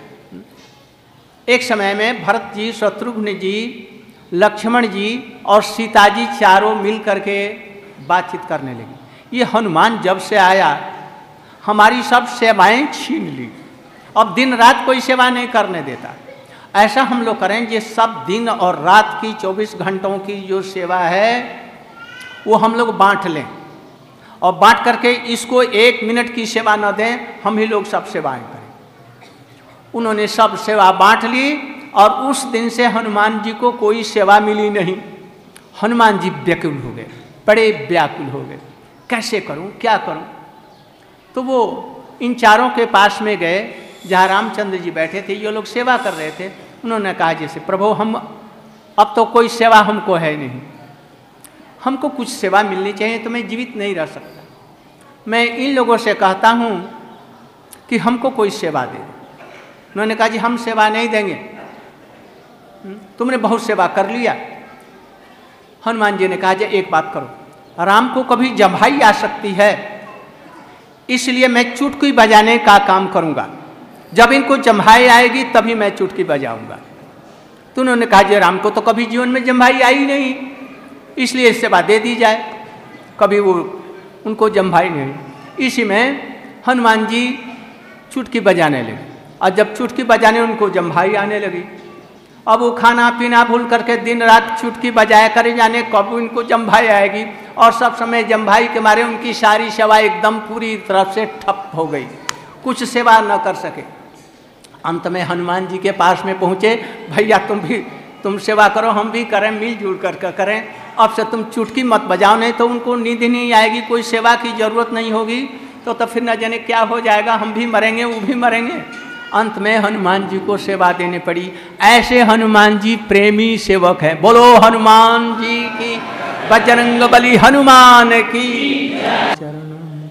Speaker 1: एक समय में भरत जी, शत्रुघ्न जी, लक्ष्मण जी और सीता जी चारों मिल करके बातचीत करने लगे। ये हनुमान जब से आया हमारी सब सेवाएं छीन ली, अब दिन रात कोई सेवा नहीं करने देता। ऐसा हम लोग करें ये सब दिन और रात की चौबीस घंटों की जो सेवा है वो हम लोग बांट लें, और बांट करके इसको एक मिनट की सेवा न दें, हम ही लोग सब सेवाएं करें। उन्होंने सब सेवा बांट ली, और उस दिन से हनुमान जी को कोई सेवा मिली नहीं। हनुमान जी व्याकुल हो गए, बड़े व्याकुल हो गए, कैसे करूं, क्या करूं? तो वो इन चारों के पास में गए जहाँ रामचंद्र जी बैठे थे, ये लोग सेवा कर रहे थे। उन्होंने कहा जैसे प्रभु हम अब तो कोई सेवा हमको है नहीं, हमको कुछ सेवा मिलनी चाहिए, तो मैं जीवित नहीं रह सकता। मैं इन लोगों से कहता हूँ कि हमको कोई सेवा दे। उन्होंने कहा जी हम सेवा नहीं देंगे, तुमने बहुत सेवा कर लिया। हनुमान जी ने कहा जी एक बात करो, राम को कभी जम्हाई आ सकती है, इसलिए मैं चुटकी बजाने का काम करूंगा। जब इनको जम्हाई आएगी तभी मैं चुटकी बजाऊंगा। तो उन्होंने कहा जी राम को तो कभी जीवन में जम्हाई आई नहीं, इसलिए सेवा दे दी जाए। कभी वो उनको जम्हाई नहीं। इसी में हनुमान जी चुटकी बजाने लगे, और जब चुटकी बजाने उनको जम्हाई आने लगी। अब वो खाना पीना भूल करके दिन रात चुटकी बजाया करे, जाने कब इनको जम्हाई आएगी। और सब समय जम्हाई के मारे उनकी सारी सेवा एकदम पूरी तरफ से ठप हो गई, कुछ सेवा न कर सके। अंत में हनुमान जी के पास में पहुँचे, भैया तुम भी तुम सेवा करो, हम भी करें, मिलजुल कर करें। अब से तुम चुटकी मत बजाओ, नहीं तो उनको नींद नहीं आएगी, कोई सेवा की जरूरत नहीं होगी, तो तो फिर न जाने क्या हो जाएगा, हम भी मरेंगे, वो भी मरेंगे। अंत में हनुमान जी को सेवा देनी पड़ी। ऐसे हनुमान जी प्रेमी सेवक हैं। बोलो हनुमान जी की, बजरंग बली हनुमान की।